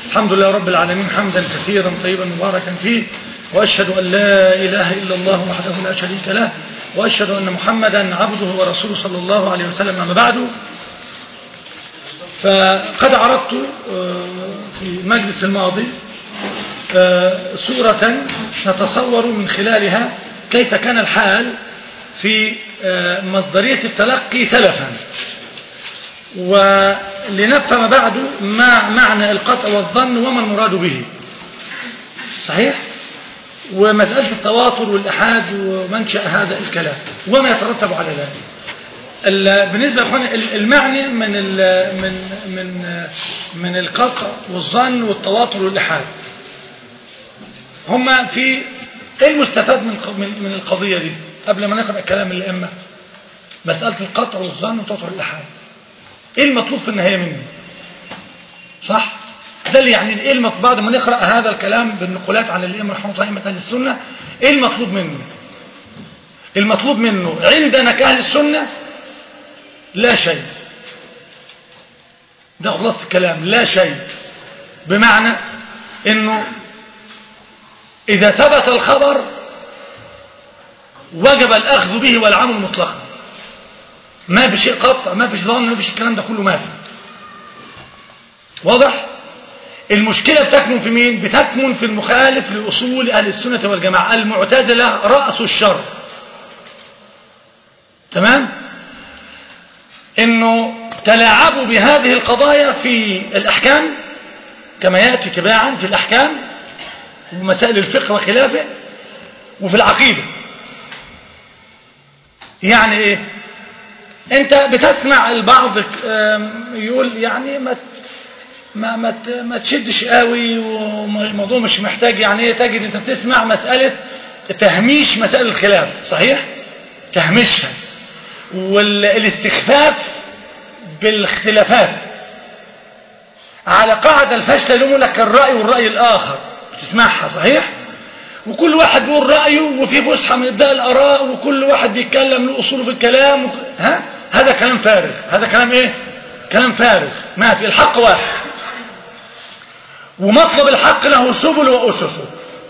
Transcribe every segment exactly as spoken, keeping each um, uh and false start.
الحمد لله رب العالمين حمدا كثيرا طيبا مباركا فيه، وأشهد أن لا إله إلا الله وحده لا شريك له، وأشهد أن محمدا عبده ورسوله صلى الله عليه وسلم. أما بعد، فقد عرضت في المجلس الماضي صورة نتصور من خلالها كيف كان الحال في مصدرية التلقي سلفا، ولنفهم بعد ما معنى القطع والظن وما المراد به. صحيح؟ ومسألة التواتر والإحاد ومنشأ هذا الكلام وما يترتب على ذلك. بالنسبة لأخواني المعني من من من من القطع والظن والتواتر والإحاد، هما في ايه المستفاد من من القضية دي قبل ما نقرأ كلام الأئمة؟ مسألة القطع والظن والتواتر والإحاد، ايه المطلوب في النهاية منه؟ صح؟ ده اللي يعني ايه المطلوب بعد ما نقرأ هذا الكلام بالنقولات عن الأئمة رحمه الله أئمة أهل السنة؟ ايه المطلوب منه؟ المطلوب منه عندنا كأهل السنة لا شيء. ده خلاص الكلام، لا شيء، بمعنى انه اذا ثبت الخبر وجب الاخذ به والعمل مطلقا، ما في شيء قطع، ما في ظن، ما في الكلام ده كله، ما في. واضح؟ المشكلة بتكمن في مين؟ بتكمن في المخالف لأصول أهل السنة والجماعة المعتزلة رأس الشر. تمام؟ انه تلاعبوا بهذه القضايا في الأحكام كما يأتي تباعا في الأحكام ومسائل الفقه وخلافه، وفي العقيدة. يعني ايه؟ انت بتسمع البعض يقول يعني ما ما ما, ما تشدش قوي والموضوع مش محتاج، يعني ايه؟ تجد انت بتسمع مسألة تهميش مسائل الخلاف. صحيح؟ تهميشها والاستخفاف بالاختلافات على قاعدة الفاشلة يلوموا لك الرأي والرأي الآخر، بتسمعها. صحيح؟ وكل واحد بيقول رأيه وفي فسحة من إبداء الآراء وكل واحد بيتكلم له أصوله في الكلام و... ها؟ هذا كلام فارغ. هذا كلام إيه؟ كلام فارغ. ما في الحق واحد، ومطلب الحق له سبل وأسسه،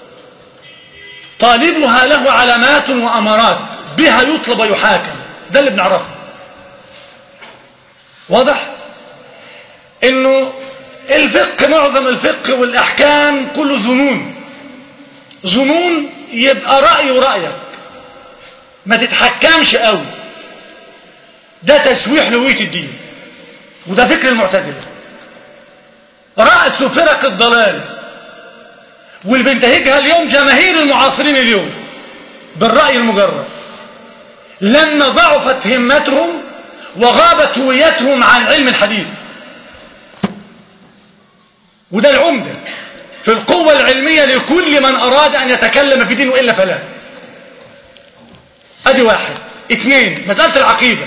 طالبها له علامات وأمارات بها يطلب ويحاكم. ده اللي بنعرفه. واضح؟ إنه الفقه، معظم الفقه والأحكام كله ظنون. ظنون، يبقى رأي ورأيك، ما تتحكمش قوي. ده تشويح لهوية الدين، وده فكر المعتزلة، رأس فرق الضلال، واللي بينتهجها اليوم جماهير المعاصرين اليوم بالرأي المجرد، لما ضعفت همتهم وغابت هويتهم عن علم الحديث. وده العمدة في القوة العلمية لكل من أراد أن يتكلم في دينه إلا فلا. أدي واحد. اثنين، مسألة العقيدة.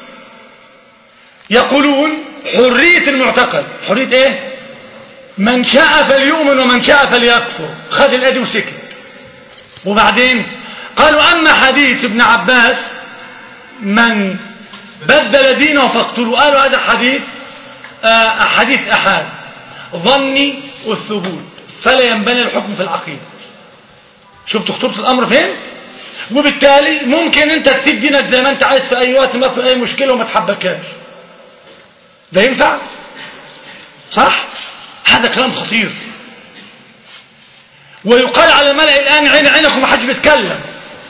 يقولون حرية المعتقد. حرية ايه؟ من شاء فليؤمن ومن شاء فليكفر. خذ الأدي وسكت. وبعدين قالوا أما حديث ابن عباس من بدل دينه فاقتلوا، قالوا هذا حديث آه حديث أحاد ظني والثبوت، فلا ينبني الحكم في العقيدة. شفتوا خطورة الأمر فين؟ وبالتالي ممكن انت تسيب دينك زي ما انت عايز في أي وقت، ما في أي مشكلة وما تحبكاش. ده ينفع؟ صح؟ هذا كلام خطير. ويقال على الملأ الآن عين عينك وما حدش بيتكلم.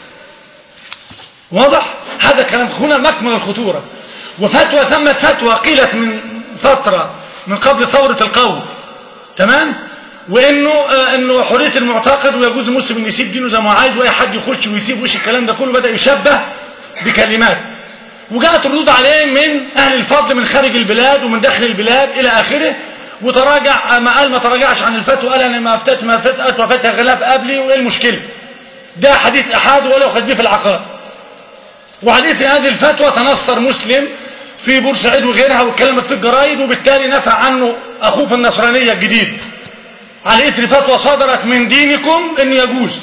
واضح؟ هذا كلام هنا مكمن الخطورة. وفتوى ثمت فتوى قيلت من فترة من قبل ثورة القوم، تمام؟ وانه آه انه حرية المعتقد ويجوز المسلم ان يسيب دينه زي ما عايز، واي حد يخش ويسيب وش الكلام ده كله بدأ يشبه بكلمات، وجاءت ردود عليه من اهل الفضل من خارج البلاد ومن داخل البلاد الى اخره. وتراجع، ما قال ما تراجعش عن الفتوى، قال انا ما افتت ما فتت وفتها غلاف قبلي، وايه المشكلة؟ ده حديث احاد ولو خد بيه في العقائد. وعلى اثر هذه الفتوى تنصر مسلم في بورسعيد وغيرها واتكلمت في الجرايد، وبالتالي نفع عنه اخوه في النصرانية الجديد على اثر فتوى صدرت من دينكم انه يجوز.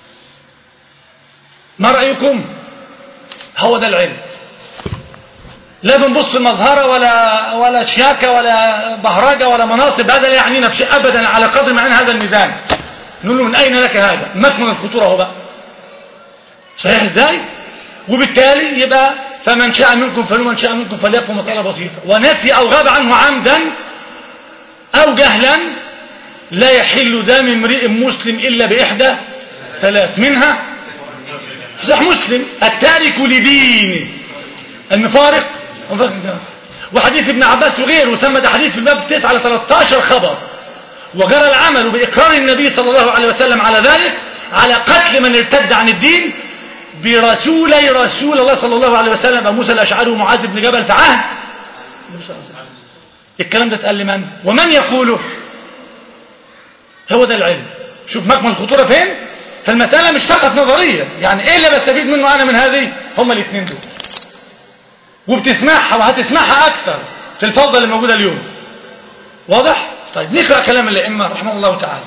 ما رأيكم؟ هو ده العلم. لا بنبص مظهرة ولا ولا شياكة ولا بهرجة ولا مناصب، هذا لا يعنينا بشيء أبدا على قدر ما هذا الميزان. نقول له من أين لك هذا؟ مكمن الخطورة هو بقى. صحيح ازاي؟ وبالتالي يبقى فمن شاء منكم فلمن شاء منكم فليكفر، مسألة بسيطة. ونسي أو غاب عنه عمدا أو جهلا لا يحل دم امرئ مسلم إلا بإحدى ثلاث، منها صح مسلم التارك لدينه المفارق، وحديث ابن عباس وغيره، وسمى ده حديث في الباب تسعة على ثلاثة عشر خبر. وجرى العمل بإقرار النبي صلى الله عليه وسلم على ذلك، على قتل من ارتد عن الدين برسولي رسول الله صلى الله عليه وسلم أبو موسى الأشعري ومعاذ بن جبل في عهد. الكلام ده اتقال لمن؟ ومن يقوله؟ هو ده العلم. شوف مكمن الخطورة فين؟ فالمسألة مش فقط نظرية، يعني ايه اللي بستفيد منه انا من هذه؟ هما الاثنين دول. وبتسمعها وهتسمعها اكثر في الفوضى اللي موجودة اليوم. واضح؟ طيب نقرأ كلام الائمة رحمه الله تعالى.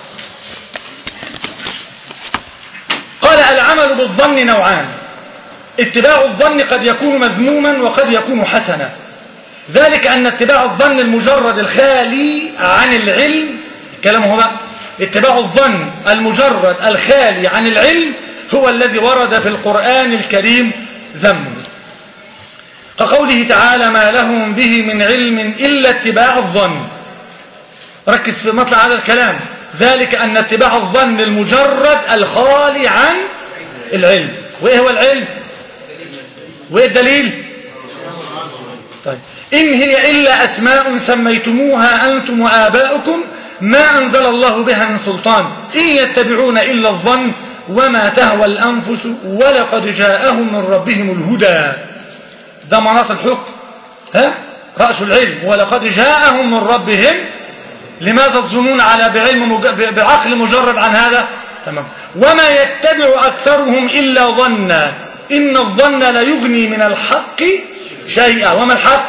قال العمل بالظن نوعان، اتباع الظن قد يكون مذموما وقد يكون حسنا. ذلك أن اتباع الظن المجرد الخالي عن العلم، كلامه هو بقى اتباع الظن المجرد الخالي عن العلم هو الذي ورد في القرآن الكريم ذمه، كقوله تعالى ما لهم به من علم إلا اتباع الظن. ركز في مطلع هذا الكلام، ذلك أن اتباع الظن المجرد الخالي عن العلم. وإيه هو العلم؟ وإيه الدليل؟ طيب إن هي إلا أسماء سميتموها أنتم وآباؤكم ما أنزل الله بها من سلطان إن يتبعون إلا الظن وما تهوى الأنفس ولقد جاءهم من ربهم الهدى. ده مناط الحكم، ها؟ رأس العلم، ولقد جاءهم من ربهم. لماذا تظنون على بعلم مج... بعقل مجرد عن هذا؟ تمام. وما يتبع أكثرهم إلا ظنا إن الظن لا يغني من الحق شيئا. وما الحق؟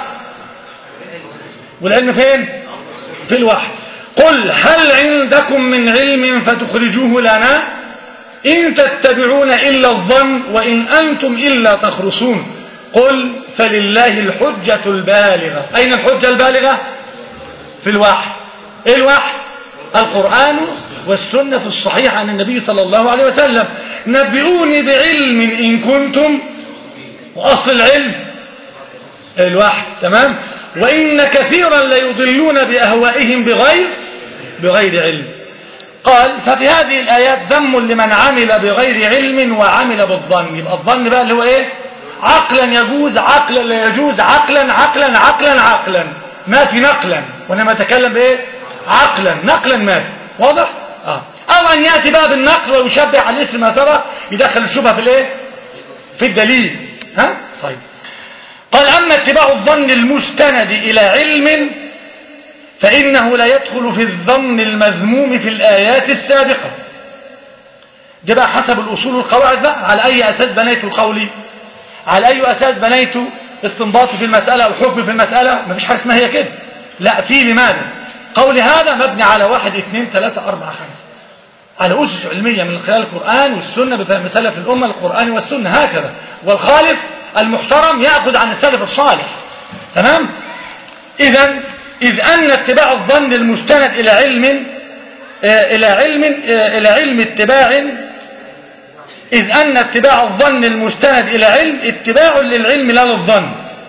والعلم فين؟ في الوحي. قل هل عندكم من علم فتخرجوه لنا إن تتبعون إلا الظن وإن أنتم إلا تخرصون. قل فلله الحجة البالغة. أين الحجة البالغة؟ في الوحي. إيه الوحي؟ القرآن والسنة الصحيحة عن النبي صلى الله عليه وسلم. نبئوني بعلم إن كنتم، وأصل العلم الوحي. تمام. وإن كثيرا ليضلون بأهوائهم بغير بغير علم. قال ففي هذه الآيات ذم لمن عمل بغير علم وعمل بالظن. يبقى الظن بقى اللي هو ايه؟ عقلا يجوز، عقلا لا يجوز، عقلا عقلا عقلا عقلا، ما في نقلا، وانما اتكلم بايه؟ عقلا، نقلا ما في. واضح؟ اه. او ان ياتي بقى بالنقل ويشبه على الاسم ما سبق، يدخل الشبهه في الايه؟ في الدليل. ها؟ طيب. قال أما اتباع الظن المستند إلى علم فإنه لا يدخل في الظن المذموم في الآيات السابقة. ده بقى حسب الأصول والقواعد بقى. على أي أساس بنيت قولي؟ على أي أساس بنيت استنباطي في المسألة أو حكمي في المسألة؟ ما فيش حاجة اسمها هي كده. لا، في لماذا؟ قولي هذا مبني على واحد اثنين ثلاثة أربعة خمسة، على أسس علمية من خلال القرآن والسنة بفهم سلف الأمة القرآن والسنة، هكذا. والخالف المحترم يأخذ عن السلف الصالح. تمام. إذن إذ أن اتباع الظن المستند إلى علم إلى علم إلى علم اتباع إذ أن اتباع الظن المستند إلى علم اتباع للعلم لا للظن،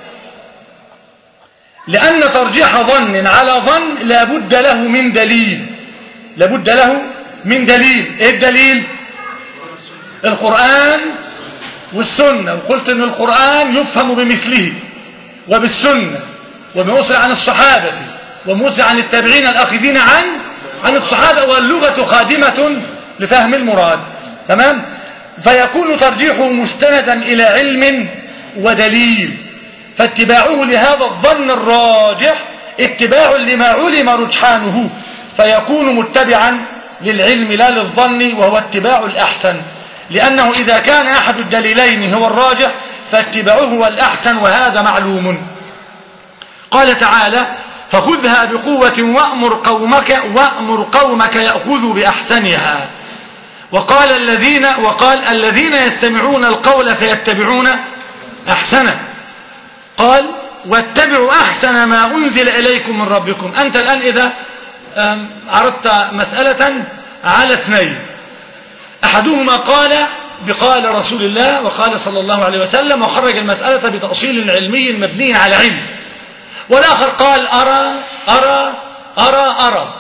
لأن ترجيح ظن على ظن لا بد له من دليل. لا بد له من دليل. إيه الدليل؟ القرآن والسنة. وقلت أن القرآن يفهم بمثله وبالسنة وبمؤثر عن الصحابة ومؤثر عن التابعين الأخذين عن عن الصحابة، واللغة خادمة لفهم المراد. تمام. فيكون ترجيحه مستندا إلى علم ودليل، فاتباعه لهذا الظن الراجح اتباع لما علم رجحانه، فيكون متبعا للعلم لا للظن، وهو اتباع الأحسن، لأنه إذا كان أحد الدليلين هو الراجح فاتباعه هو الأحسن، وهذا معلوم. قال تعالى فخذها بقوة وأمر قومك وأمر قومك يأخذوا بأحسنها. وقال الذين وقال الذين يستمعون القول فيتبعون أحسنه. قال واتبعوا أحسن ما أنزل إليكم من ربكم. أنت الآن إذا عرضت مسألة على اثنين، أحدهما قال بقال رسول الله وقال صلى الله عليه وسلم وخرج المسألة بتأصيل علمي مبني على علم، والآخر قال أرى أرى أرى أرى،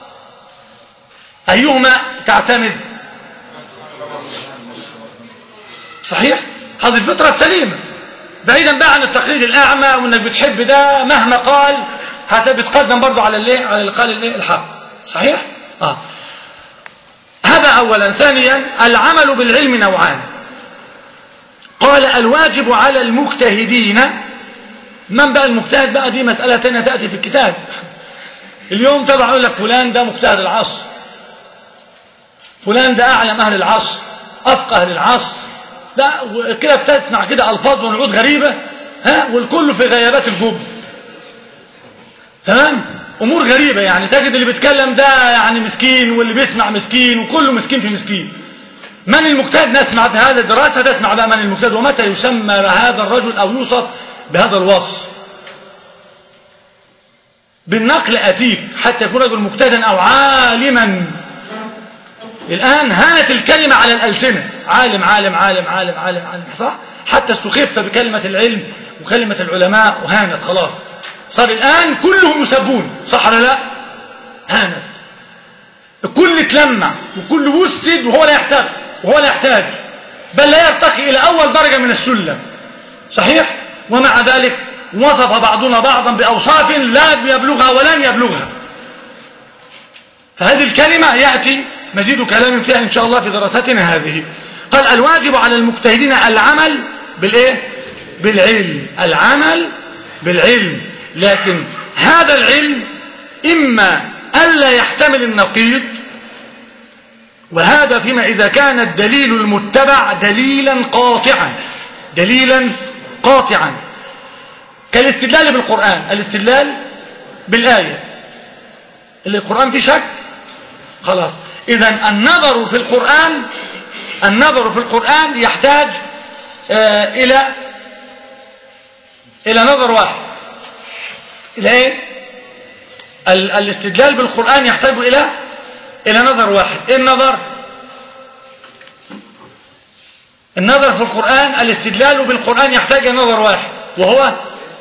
أيهما تعتمد؟ صحيح؟ هذه الفطرة السليمة، بعيدا بقى عن التقليد الأعمى وانك بتحب ده مهما قال هتتقدم برضو على اللي على اللي قال اللي الحق. صحيح؟ آه. هذا أولا. ثانيا العمل بالعلم نوعان. قال الواجب على المجتهدين. من بقى المجتهد بقى؟ دي مسألة تانية تأتي في الكتاب. اليوم طبعا يقول لك فلان ده مجتهد العصر، فلان ده أعلم أهل العصر، أفقه أهل العصر، لا كده بتسمع كده ألفاظ ونعود غريبة، ها، والكل في غيابات الجب. تمام؟ أمور غريبة، يعني تجد اللي بيتكلم ده يعني مسكين، واللي بيسمع مسكين، وكله مسكين في مسكين. من المجتهد؟ نسمع هذا الدراسة تسمع بقى من المجتهد ومتى يسمى هذا الرجل أو يوصف بهذا الوصف. بالنقل أتيك حتى يكون رجل مجتهدا أو عالما. الآن هانت الكلمة على الألسنة، عالم عالم عالم عالم عالم عالم، صح؟ حتى استخف بكلمة العلم وكلمة العلماء وهانت خلاص، صار الآن كلهم يسبون، صح ولا لا؟ هانت، الكل اتلمع وكل وسد وهو لا يحتاج وهو لا يحتاج بل لا يرتقي إلى أول درجة من السلم. صحيح؟ ومع ذلك وصف بعضنا بعضا بأوصاف لا يبلغها ولن يبلغها. فهذه الكلمة يأتي مزيد كلام فيها إن شاء الله في دراستنا هذه. قال الواجب على المجتهدين العمل بالإيه؟ بالعلم، العمل بالعلم، لكن هذا العلم إما ألا يحتمل النقيض، وهذا فيما إذا كان الدليل المتبع دليلا قاطعا، دليلا قاطعا كالاستدلال بالقرآن، الاستدلال بالآية. اللي القرآن فيه شك خلاص. إذن النظر في القرآن النظر في القرآن يحتاج آه إلى إلى نظر واحد. إلى إيه؟ ال الاستدلال بالقرآن يحتاج إلى إلى نظر واحد. إيه النظر؟ النظر في القرآن، الاستدلال بالقرآن يحتاج إلى نظر واحد، وهو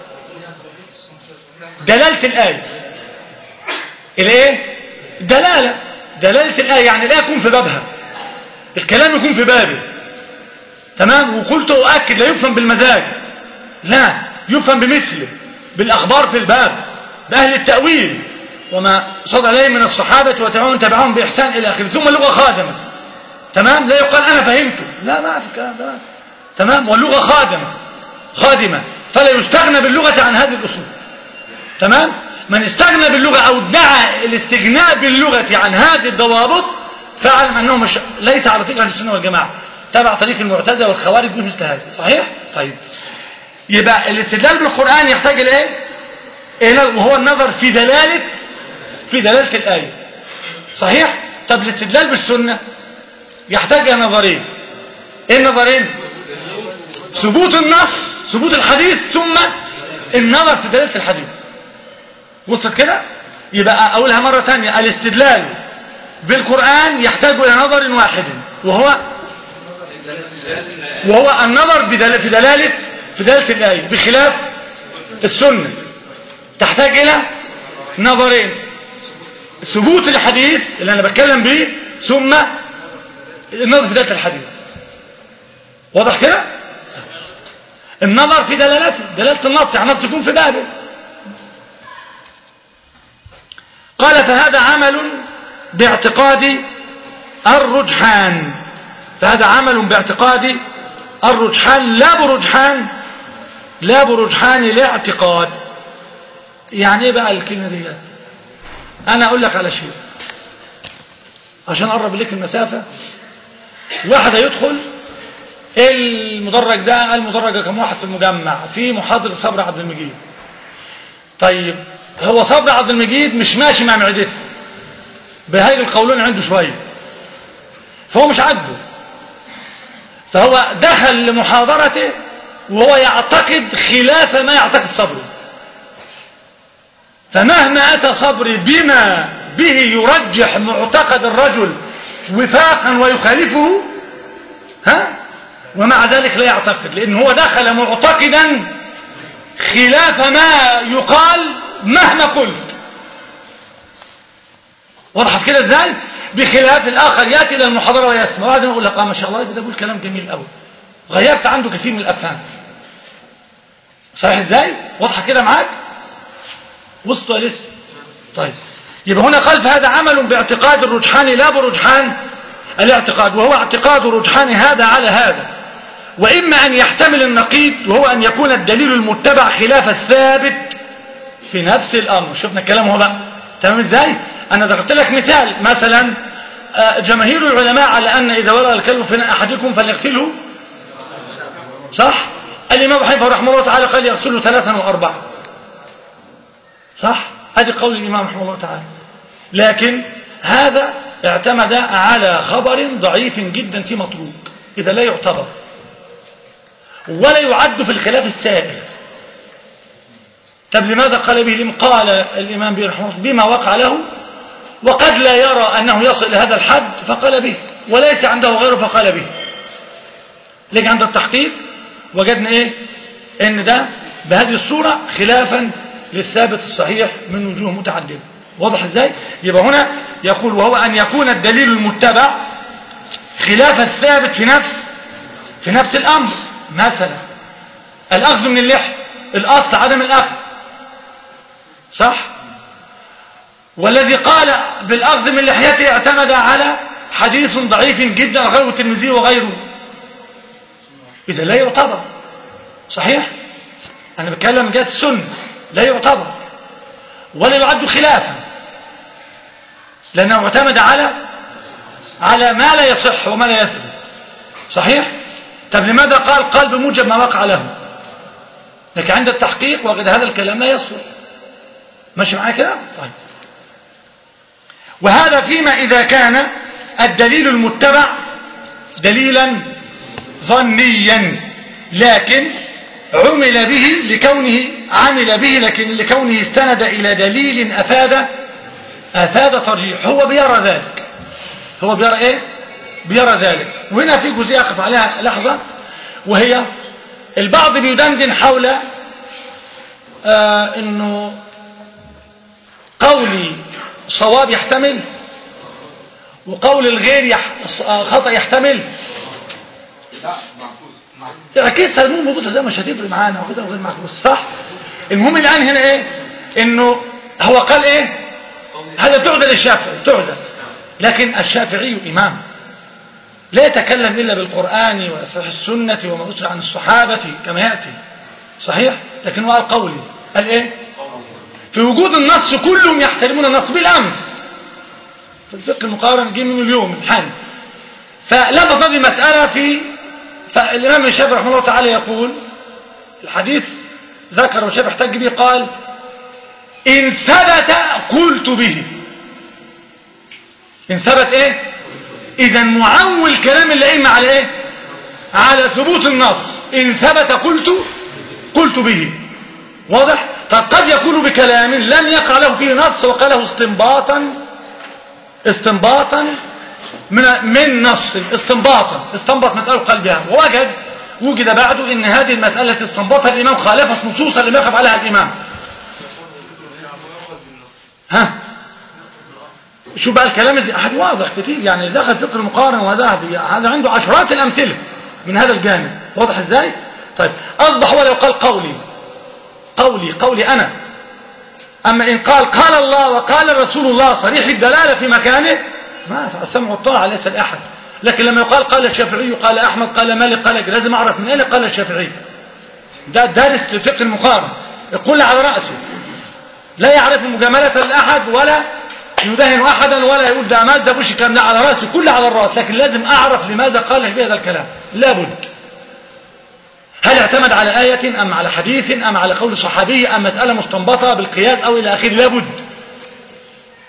دلالة الآية. الإيه؟ دلالة دلالة الآية، يعني الآية يكون في بابها، الكلام يكون في بابه. تمام؟ وقلت أؤكد لا يفهم بالمزاج، لا يفهم بمثله، بالأخبار في الباب، بأهل التأويل وما صدر عليه من الصحابة وتابعون تبعهم بإحسان إلى آخره، ثم اللغة خادمة. تمام؟ لا يقال أنا فهمته، لا ما في الكلام ده. تمام؟ واللغة خادمة خادمة فلا يستغنى باللغة عن هذه الأصول. تمام؟ من استغنى باللغة أو ادعى الاستغناء باللغة عن هذه الضوابط فاعلم أنه مش ليس على طريق أهل السنة والجماعة، تبع طريق المعتزلة والخوارج مثل هذا. صحيح؟ طيب، يبقى الاستدلال بالقرآن يحتاج إلى إيه؟ وهو النظر في دلالة في دلالة الآية. صحيح؟ طب الاستدلال بالسنة يحتاج إلى نظرين. إيه النظرين؟ ثبوت النص، ثبوت الحديث، ثم النظر في دلالة الحديث. وصلت كده؟ يبقى أقولها مرة ثانية، الاستدلال بالقرآن يحتاج إلى نظر واحد، وهو وهو النظر في دلالة في دلالة الآية، بخلاف السنة تحتاج إلى نظرين، ثبوت الحديث اللي أنا بتكلم به، ثم النظر في دلالة الحديث. واضح كده؟ النظر في دلالته، دلالة النص، يعني النص يكون في بابه. قال فهذا عمل باعتقاد الرجحان، فهذا عمل باعتقاد الرجحان لا برجحان لا برجحان الاعتقاد. يعني ايه بقى الكلمة دي؟ انا اقول لك على شيء عشان اقرب لك المسافة. واحد يدخل المدرج ده، المدرج كم واحد في المجمع في محاضرة صبري عبد المجيد. طيب هو صبري عبد المجيد مش ماشي مع معدته، بهاي القولون عنده شوية، فهو مش عاجبه، فهو دخل لمحاضرته وهو يعتقد خلاف ما يعتقد صبري، فمهما أتى صبري بما به يرجح معتقد الرجل وفاقا ويخالفه ها، ومع ذلك لا يعتقد، لأن هو دخل معتقدا خلاف ما يقال مهما قلت. وضحت كده ازاي؟ بخلاف الآخر يأتي إلى المحاضرة ويسمع وبعدين يقول لك اه ما شاء الله ده بيقول كلام جميل قوي، غيرت عنده كثير من الأفهام. صحيح ازاي؟ واضحة كده معاك؟ وسط لسه. طيب يبقى هنا قال فهذا عمل باعتقاد الرجحان لا برجحان الاعتقاد، وهو اعتقاد رجحان هذا على هذا، وإما أن يحتمل النقيض وهو أن يكون الدليل المتبع خلاف الثابت في نفس الأمر. شفنا الكلام هو بقى تمام ازاي؟ أنا ذكرت لك مثال مثلا جماهير العلماء على أن إذا ولغ الكلب في أحدكم فليغسله، صح؟ الإمام حنيفة رحمه الله تعالى قال يغسله ثلاثا وأربعا، صح؟ هذه قول الإمام رحمه الله تعالى. لكن هذا اعتمد على خبر ضعيف جدا في مطروق، إذا لا يعتبر ولا يعد في الخلاف السائغ. طب لماذا قال به؟ لم قال الإمام به رحمه الله بما وقع له، وقد لا يرى أنه يصل إلى هذا الحد فقال به، وليس عنده غيره فقال به. لكن عند التحقيق وجدنا إيه؟ إن ده بهذه الصورة خلافا للثابت الصحيح من وجوه متعددة. واضح ازاي؟ يبقى هنا يقول وهو أن يكون الدليل المتبع خلاف الثابت في نفس في نفس الأمر. مثلا الأخذ من اللحية، الأصل عدم الأخذ، صح؟ والذي قال بالأخذ من لحيته اعتمد على حديث ضعيف جدا غير الترمذي وغيره، إذا لا يعتبر. صحيح؟ أنا بتكلم من جهة السنة، لا يعتبر ولا يعد خلافا، لأنه اعتمد على على ما لا يصح وما لا يثبت. صحيح؟ طب لماذا قال قال بموجب ما وقع له؟ لكن عند التحقيق وجد هذا الكلام لا يصلح. ماشي معايا كده؟ طيب. وهذا فيما إذا كان الدليل المتبع دليلا ظنيا، لكن عمل به لكونه عمل به لكن لكونه استند إلى دليل أفاد أفاد ترجيح. هو بيرى ذلك، هو بيرى إيه؟ بيرى ذلك. وهنا في جزئية أقف عليها لحظة، وهي البعض بيدندن حول آه إنه قولي صواب يحتمل وقول الغير يح... خطأ يحتمل. اعكسها المهم بص زي مش هتفرق معانا وكذا وغير معكوس، صح؟ المهم الآن هنا ايه؟ انه هو قال ايه؟ هذا تعذر الشافعي تعذر، لكن الشافعي امام لا يتكلم الا بالقرآن وصحيح السنة وما أثر عن الصحابة كما يأتي. صحيح؟ لكن هو قال قولي، قال ايه؟ في وجود النص كلهم يحترمون النص بالامس في الفقه المقارن جه منه اليوم الحين. فلما تضي مسألة في فالإمام الشافعي رحمه الله تعالى يقول الحديث ذكر والشافعي احتج به، قال إن ثبت قلت به. إن ثبت إيه؟ إذا معول كلام الأئمة على إيه؟ على ثبوت النص. إن ثبت قلت قلت به. واضح؟ طب قد يكون بكلام لم يقع له فيه نص وقاله استنباطا استنباطا من من نص استنباطا استنبط مسألة قال بها، ووجد وجد بعده ان هذه المسألة استنبطها الإمام خالفت نصوصا لم يقف عليها الإمام. ها شو بقى الكلام ازاي؟ أحد واضح كتير يعني دخل فقه المقارنة وهذا هذا عنده عشرات الأمثلة من هذا الجانب. واضح ازاي؟ طيب أصبح ولو قال قولي قولي قولي أنا، أما إن قال قال الله وقال رسول الله صريح الدلالة في مكانه ما السمع والطاعة ليس لأحد. لكن لما يقال قال الشافعي قال أحمد قال مالك قال لازم أعرف من أين قال الشافعي. ده دارس لفقه المقارنة يقول على رأسه، لا يعرف مجاملة لأحد ولا يدهن أحدا ولا يقول ده ماذا بوش كلام، لا على رأسه كله على الرأس، لكن لازم أعرف لماذا قال بهذا الكلام لابد. هل اعتمد على آية أم على حديث أم على قول صحابي أم مسألة مستنبطة بالقياس أو إلى آخره، لابد.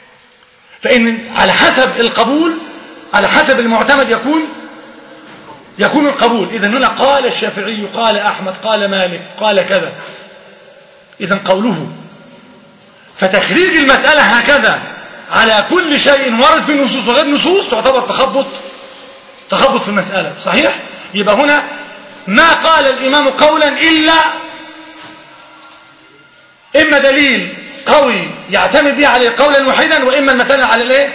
فإن على حسب القبول على حسب المعتمد يكون يكون القبول. إذن هنا قال الشافعي، قال أحمد، قال مالك، قال كذا، إذن قوله. فتخريج المسألة هكذا على كل شيء ورد في النصوص وغير نصوص تعتبر تخبط تخبط في المسألة. صحيح؟ يبقى هنا ما قال الإمام قولا إلا إما دليل قوي يعتمد به عليه قولا واحدا، وإما المسألة على الإيه؟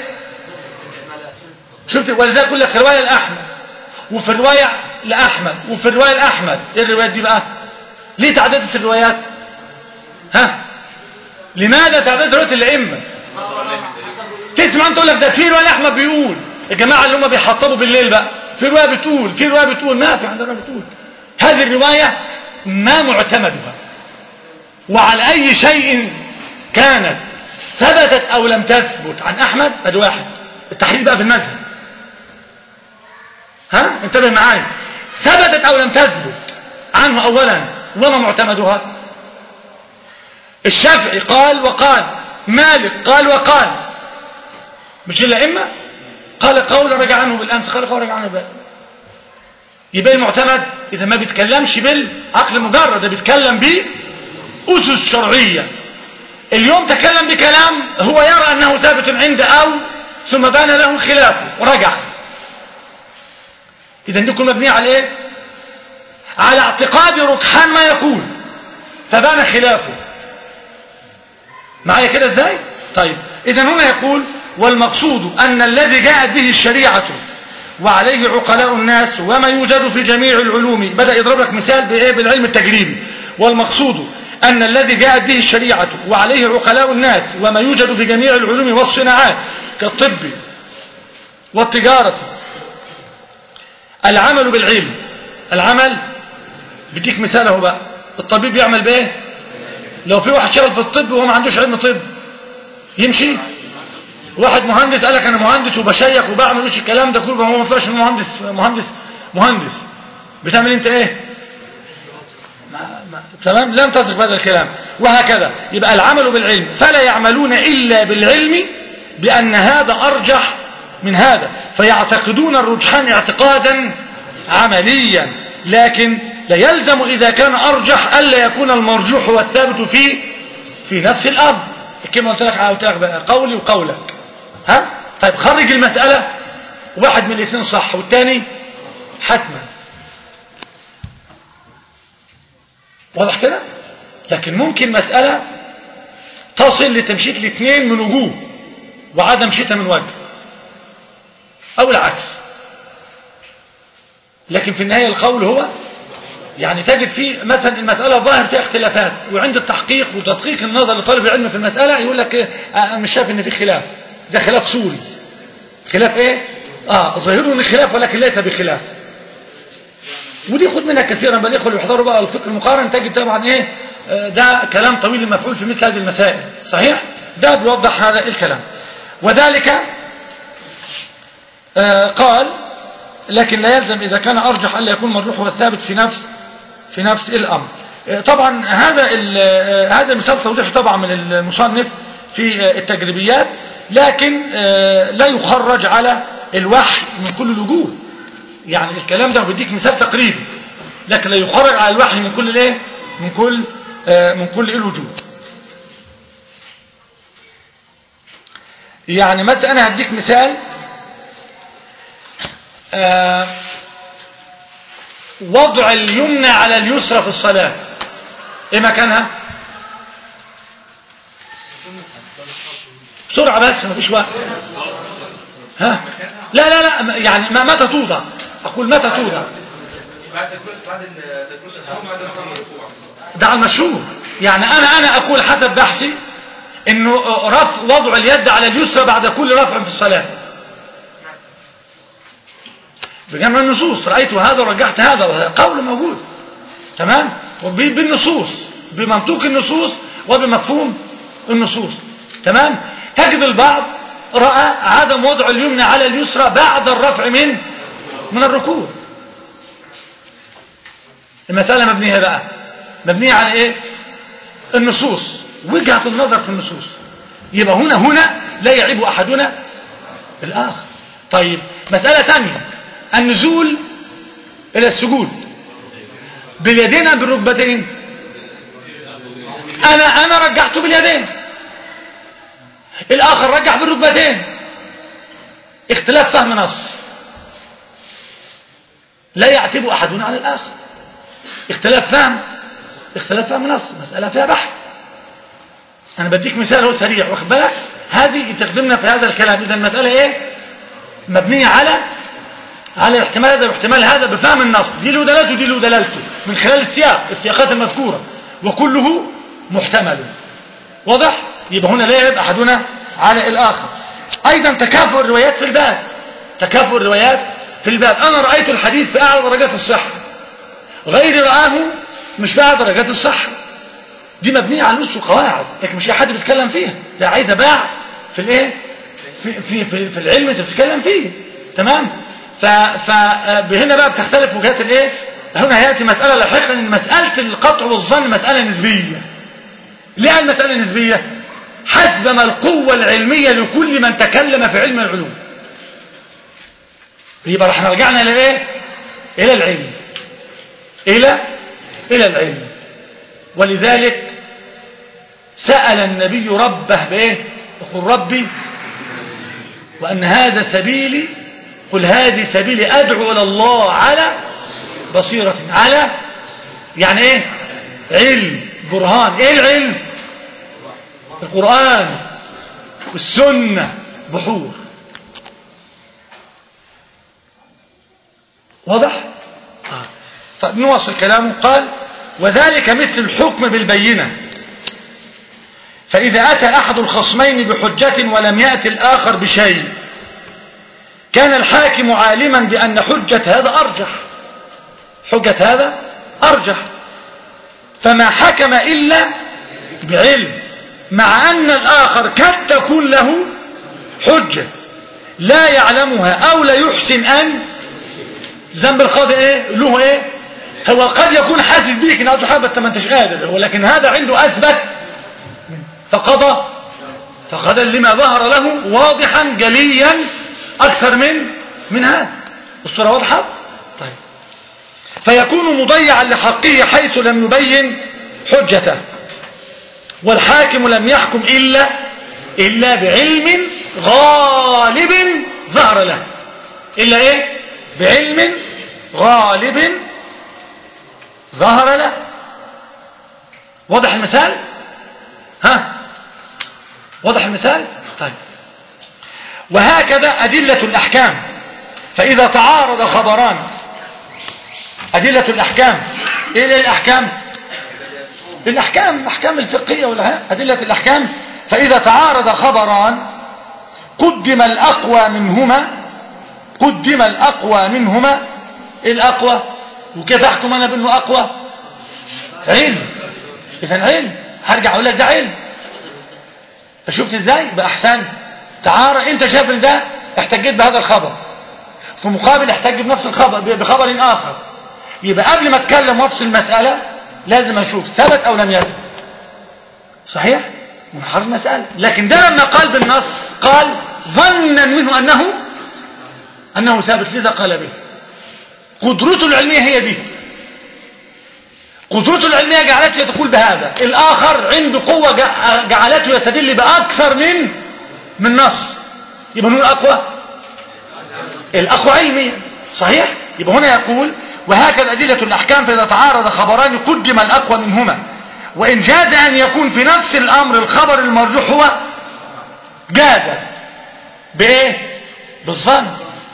شفت؟ ولذلك يقول لك رواية لأحمد وفي الرواية لأحمد وفي الرواية لأحمد. إيه الروايات دي بقى؟ ليه تعددت الروايات؟ ها؟ لماذا تعددت رواية الأئمة؟ تسمع أنت تقول لك ده في رواية لأحمد بيقول، الجماعة اللي هم بيحطبوا بالليل بقى في رواية بتقول، في رواية بتقول، ما في عندنا بتقول. هذه الرواية ما معتمدها، وعلى أي شيء كانت ثبتت أو لم تثبت عن أحمد ادي واحد. التحديد بقى في المذهب، ها انتبه معايا، ثبتت أو لم تثبت عنه أولا وما معتمدها. الشافعي قال وقال، مالك قال وقال، مش الأئمة قال قول رجع عنه بالأمس، قال قول رجع عنه بالأمس. يبقى المعتمد إذا ما بيتكلمش بالعقل مجرد، ده بيتكلم بأسس شرعية. اليوم تكلم بكلام هو يرى أنه ثابت عند أو ثم بان له خلافه ورجع. إذا دي كل مبنية على إيه؟ على اعتقاد ركحان ما يقول فبان خلافه. معايا كده ازاي؟ طيب إذا هنا يقول والمقصود أن الذي جاءت به الشريعة وعليه عقلاء الناس وما يوجد في جميع العلوم. بدأ يضرب لك مثال بإيه؟ بالعلم التجريبي. والمقصود أن الذي جاءت به الشريعة وعليه عقلاء الناس وما يوجد في جميع العلوم والصناعات كالطب والتجارة العمل بالعلم. العمل بديك مثاله بقى، الطبيب يعمل بايه؟ لو في واحد شغال في الطب وهو ما عندوش علم طب يمشي؟ واحد مهندس قال لك انا مهندس وبشيك وبعمل وش الكلام ده كله، هو ما طلعش مهندس مهندس مهندس بتعمل انت ايه؟ ما ما تمام، لم تصدق بهذا الكلام. وهكذا يبقى العمل بالعلم، فلا يعملون الا بالعلم بان هذا ارجح من هذا، فيعتقدون الرجحان اعتقادا عمليا، لكن لا يلزم اذا كان ارجح الا يكون المرجوح والثابت في في نفس الامر. كما قلت لك قلت لك بقى قولي وقولك، ها؟ طيب خرج المسألة واحد من الاثنين صح والثاني حتما، واضح كده؟ لكن ممكن مسألة تصل لتمشيت الاثنين من وجوه وعدم شتى من وجه او العكس، لكن في النهاية القول هو يعني تجد فيه مثلا المسألة ظاهر فيها اختلافات، وعند التحقيق وتدقيق النظر لطالب العلم في المسألة يقول لك انا مش شايف ان في خلاف، ده خلاف صوري. خلاف ايه؟ اه ظاهره ان خلاف ولكن ليس بخلاف. ودي خد منها كثيرا بل الاخوه اللي بيحضروا بقى الفقه المقارن تجد طبعا ايه آه ده كلام طويل المفعول في مثل هذه المسائل. صحيح؟ ده بيوضح هذا الكلام. وذلك آه قال لكن لا يلزم اذا كان ارجح الا يكون مرجوح والثابت في نفس في نفس الامر. آه طبعا هذا آه هذا مثال توضيحي طبعا من المصنف في آه التجريبيات، لكن آه لا يخرج على الوحي من كل الوجوه. يعني الكلام ده بديك مثال تقريبي لكن لا يخرج على الوحي من كل الايه من كل آه من كل الوجوه. يعني مثلا انا هديك مثال آه وضع اليمنى على اليسرى في الصلاة، ايه مكانها؟ بسرعة بس مفيش وقت. ها لا لا لا يعني متى توضع؟ اقول متى توضع؟ ده على المشهور. يعني انا انا اقول حسب بحثي انه رفع وضع اليد على اليسرى بعد كل رفع في الصلاة بجمع النصوص، رأيت هذا ورجحت هذا وهذا قول موجود تمام، بالنصوص بمنطوق النصوص وبمفهوم النصوص تمام. تجد البعض رأى عدم وضع اليمنى على اليسرى بعد الرفع من من الركوع. المسألة مبنية بقى مبنية على ايه؟ النصوص، وجهة النظر في النصوص. يبقى هنا هنا لا يعيب احدنا الاخر. طيب مسألة ثانية، النزول إلى السجود باليدين أم بالركبتين؟ أنا أنا رجحته باليدين، الآخر رجح بالركبتين. اختلاف فهم نص لا يعتب أحدنا على الآخر. اختلاف فهم اختلاف فهم نص مسألة فيها بحث. أنا بديك مثال هو سريع واخد بالك، هذه تخدمنا في هذا الكلام. إذا المسألة إيه؟ مبنية على على الاحتمال هذا واحتمال هذا بفهم النص، دي له دلالته دي له دلالته من خلال السياق السياقات المذكورة، وكله محتمل. واضح؟ يبقى هنا لا يبقى أحدنا على الآخر. أيضا تكافؤ الروايات في الباب، تكافؤ الروايات في الباب. أنا رأيت الحديث في أعلى درجات الصحة، غيري رآه مش في أعلى درجات الصحة. دي مبنية على الأسس وقواعد، لكن مش أي حد بيتكلم فيها، ده عايز باع في الايه في في في, في العلم انت بتتكلم فيه. تمام؟ فهنا بقى بتختلف وجهات الايه. هنا هياتي مسألة لاحقا ان مسألة القطع والظن مسألة نسبية. ليه المسألة نسبية؟ حسب ما القوة العلمية لكل من تكلم في علم العلوم. يبقى احنا رجعنا الى ايه؟ الى العلم، الى الى العلم. ولذلك سأل النبي ربه بايه؟ يقول ربي وأن هذا سبيلي، قل هذه سبيلي أدعو إلى الله على بصيرة، على يعني ايه؟ علم، برهان. ايه العلم؟ القرآن والسنة، بحور. واضح؟ آه. طيب نواصل كلامه. قال وذلك مثل الحكم بالبينة، فإذا أتى أحد الخصمين بحجة ولم يأتي الآخر بشيء كان الحاكم عالما بأن حجة هذا أرجح، حجة هذا أرجح، فما حكم إلا بعلم، مع أن الآخر قد تكون له حجة لا يعلمها أو لا يحسن أن ذنب الخاطئ إيه؟ له إيه؟ هو قد يكون حاسس بيك إن أنت حابة ما أنتش قادر، ولكن هذا عنده أثبت فقضى فقضى لما ظهر له واضحا جليا أكثر من من هذا. الصورة واضحة؟ طيب فيكون مضيعا لحقه حيث لم يبين حجته، والحاكم لم يحكم إلا إلا بعلم غالب ظهر له. إلا إيه؟ بعلم غالب ظهر له. واضح المثال؟ ها؟ واضح المثال؟ طيب وهكذا أدلة الأحكام، فإذا تعارض خبران. أدلة الأحكام إيه الأحكام؟ الأحكام الأحكام الفقهية ولا أدلة الأحكام. فإذا تعارض خبران قدم الأقوى منهما قدم الأقوى منهما. الأقوى وكيف أحكم أنا بأنه أقوى؟ علم. إذن علم، هرجع أقول لك ده علم. شفت إزاي؟ بأحسن تعارض، أنت شايف إن ده احتجيت بهذا الخبر، في مقابل احتج بنفس الخبر بخبر آخر. يبقى قبل ما أتكلم وأفصل المسألة لازم أشوف ثبت أو لم يثبت. صحيح؟ محرر المسألة. لكن ده لما قال بالنص قال ظنا منه أنه أنه ثابت، لذا قال به. قدرته العلمية هي دي، قدرته العلمية جعلته تقول بهذا. الآخر عنده قوة جعلته يستدل بأكثر من من نص. يبقى هو الأقوى الأقوى علميا. صحيح؟ يبقى هنا يقول وهكذا أدلة الأحكام، فإذا تعارض خبران قدم الأقوى منهما، وإن جاز أن يكون في نفس الأمر الخبر المرجوح هو جاز بإيه؟ بالظن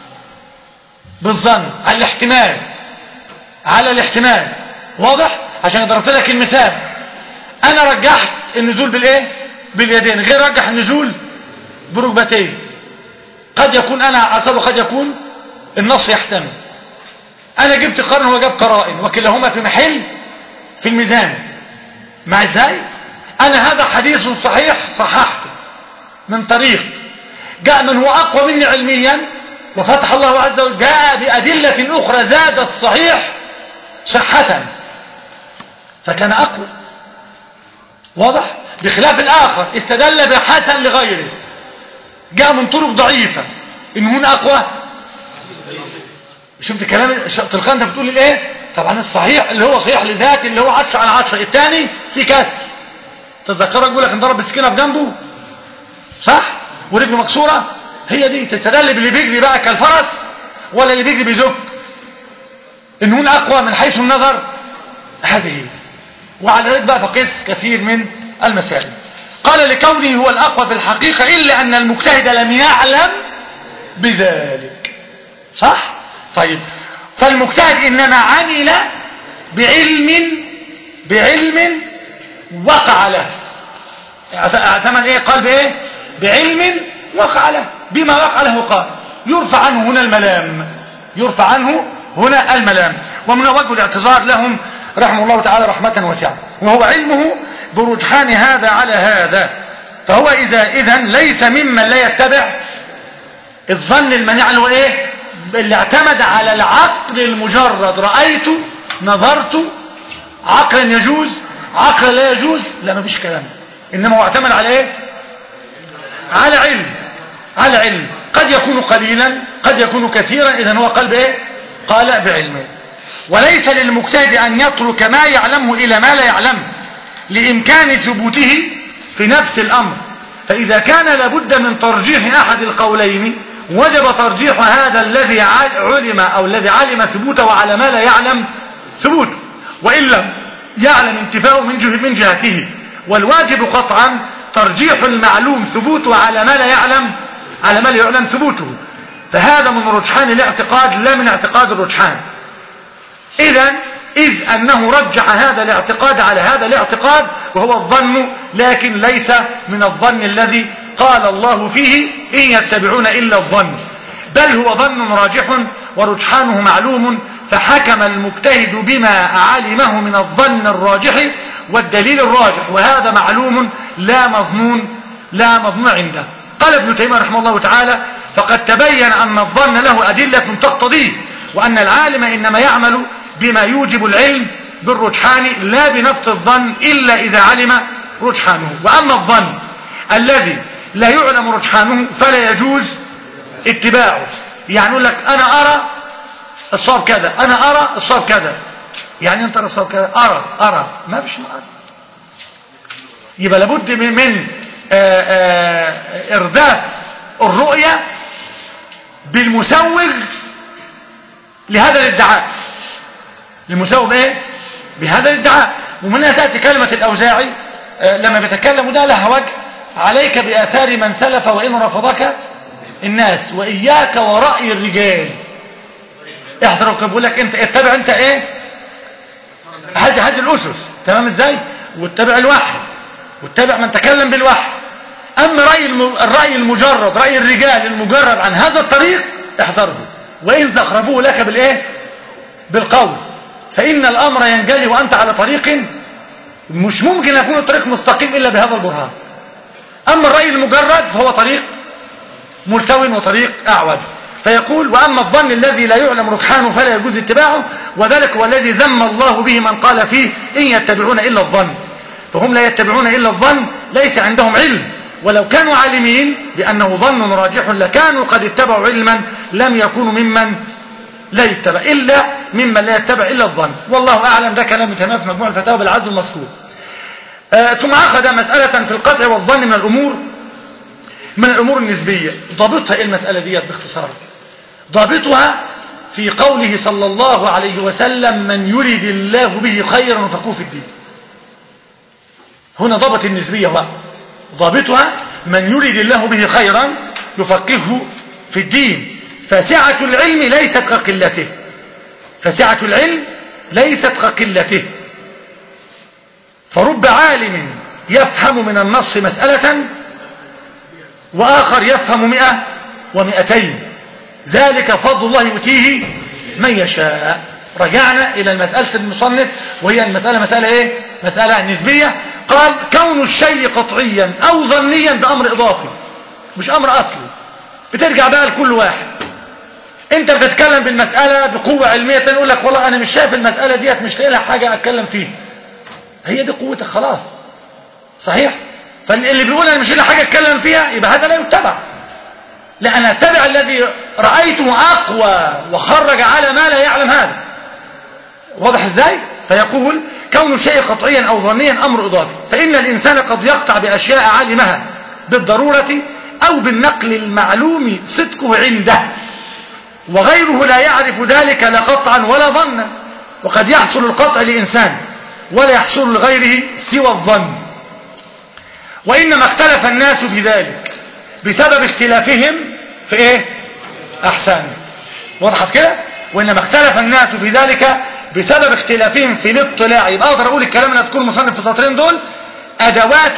بالظن على الاحتمال على الاحتمال. واضح؟ عشان ضربت لك المثال، أنا رجحت النزول بالإيه؟ باليدين، غير رجح النزول بركبتين. قد يكون أنا عصب وقد يكون النص يحتمل. أنا جبت قرن وجاب قرائن وكلاهما في محل في الميزان. مع ازاي؟ أنا هذا حديث صحيح صححته من طريق جاء من هو أقوى مني علميا، وفتح الله عز وجل جاء بأدلة أخرى زادت الصحيح صحة فكان أقوى. واضح؟ بخلاف الآخر استدل بحسن لغيره، جاء من طرق ضعيفة، إن هنا أقوى شفت كلام تلقى انت بتقول الايه؟ طبعا الصحيح اللي هو صحيح لذاته اللي هو عشرة على عشرة، الثاني في كسر. تتذكرك بقول لك انضرب بالسكينه في جنبه صح ورجله مكسوره، هي دي. تستدل باللي بيجري بقى كالفرس ولا اللي بيجري بيزك؟ النون اقوى من حيث النظر، هذه. وعلى ذلك بقى فقس كثير من المسائل. قال لكونه هو الاقوى في الحقيقه الا ان المجتهد لم يعلم بذلك. صح؟ طيب فالمجتهد انما عمل بعلم بعلم وقع له. اعتمد ايه؟ قال بايه؟ بعلم وقع له، بما وقع له قال يرفع عنه هنا الملام، يرفع عنه هنا الملام. ومن وجه الاعتذار لهم رحمه الله تعالى رحمة واسعة، وهو علمه برجحان هذا على هذا. فهو إذا إذن ليس ممن لا يتبع الظن المنيع اللي هو إيه؟ اللي اعتمد على العقل المجرد، رأيت نظرت عقلا يجوز عقلا لا يجوز، لا ما فيش كلام. إنما هو اعتمد على إيه؟ على علم، على علم قد يكون قليلا قد يكون كثيرا. إذن هو قال بإيه؟ قال بعلمه. وليس للمجتهد أن يترك ما يعلمه إلى ما لا يعلمه لإمكان ثبوته في نفس الأمر. فإذا كان لابد من ترجيح أحد القولين وجب ترجيح هذا الذي علم أو الذي علم ثبوته على ما لا يعلم ثبوته، وإن لم يعلم انتفاءه من من جهته. والواجب قطعا ترجيح المعلوم ثبوته على ما لا يعلم على ما لا يعلم ثبوته. فهذا من رجحان الاعتقاد لا من اعتقاد الرجحان. إذن إذ أنه رجح هذا الاعتقاد على هذا الاعتقاد وهو الظن، لكن ليس من الظن الذي قال الله فيه إن يتبعون إلا الظن، بل هو ظن راجح ورجحانه معلوم. فحكم المجتهد بما علمه من الظن الراجح والدليل الراجح، وهذا معلوم لا مظنون لا مظنون عنده. قال ابن تيمية رحمه الله تعالى: فقد تبين أن الظن له أدلة تقتضيه، وأن العالم إنما يعمل بما يوجب العلم بالرجحان لا بنفس الظن إلا إذا علم رجحانه. وأما الظن الذي لا يعلم رجحانه فلا يجوز اتباعه. يعني يقول لك أنا أرى الصواب كذا، أنا أرى الصواب كذا. يعني أنت الصواب كذا، أرى أرى ما فيش أرى. يبقى لابد من آآ آآ إرداف الرؤية بالمسوغ لهذا الادعاء، المسوغ ايه بهذا الادعاء. ومنها تأتي كلمة الأوزاعي لما بيتكلم ده لها وجه: عليك بآثار من سلف وإن رفضك الناس وإياك ورأي الرجال. احذر. بقول لك انت اتبع انت ايه هذه هذه الأسس، تمام ازاي؟ واتبع الوحي واتبع من تكلم بالوحي. أما رأي الرأي المجرد، رأي الرجال المجرد عن هذا الطريق احذره، وإن زخرفوه لك بالإيه؟ بالقول، فإن الأمر ينجلي وأنت على طريق مش ممكن يكون الطريق مستقيم إلا بهذا البرهان. أما الرأي المجرد فهو طريق ملتوي وطريق أعوج. فيقول: وأما الظن الذي لا يعلم رجحانه فلا يجوز اتباعه، وذلك هو الذي ذم الله به من قال فيه إن يتبعون إلا الظن. فهم لا يتبعون إلا الظن، ليس عندهم علم، ولو كانوا عالمين بأنه ظن راجح لكانوا قد اتبعوا علما لم يكونوا ممن لا يتبع إلا ممن لا يتبع إلا الظن. والله أعلم. ده كلام تمام في مجموع الفتاوى بالعزل المذكور. آه ثم أخذ مسألة في القطع والظن من الأمور من الأمور النسبية. ضابطها إيه المسألة دي باختصار؟ ضابطها في قوله صلى الله عليه وسلم: من يريد الله به خيرا يفقهه في الدين. هنا ضابط النسبية بقى. ضابطها: من يريد الله به خيرا يفقهه في الدين. فسعة العلم ليست كقلته، فسعة العلم ليست كقلته. فرب عالم يفهم من النص مسألة وآخر يفهم مئة ومئتين، ذلك فضل الله يؤتيه من يشاء. رجعنا إلى المسألة المصنف، وهي المسألة مسألة إيه؟ مسألة نسبية. قال: كون الشيء قطعيا أو ظنيا ده أمر إضافي مش أمر أصلي. بترجع بقى لكل واحد. أنت بتتكلم بالمسألة بقوة علمية، تقول لك والله أنا مش شايف المسألة ديت، مش لاقي لها حاجة أتكلم فيها. هي دي قوتك خلاص، صحيح؟ فاللي بيقول أنا مش لاقي حاجة أتكلم فيها يبقى هذا لا يتبع. لا، أنا أتبع الذي رأيته أقوى وخرج على ما لا يعلم هذا. واضح ازاي؟ فيقول كون الشيء قطعيا أو ظنيا أمر إضافي، فإن الإنسان قد يقطع بأشياء علمها بالضرورة أو بالنقل المعلوم صدقه عنده، وغيره لا يعرف ذلك لا قطعا ولا ظنا، وقد يحصل القطع لإنسان ولا يحصل لغيره سوى الظن. وإنما اختلف الناس في ذلك بسبب اختلافهم في ايه؟ أحسان. وضحت كده؟ وإنما اختلف الناس في ذلك بسبب اختلافهم في الاطلاع. يبقى أقدر أقول الكلام اللي أذكره المصنف في السطرين دول أدوات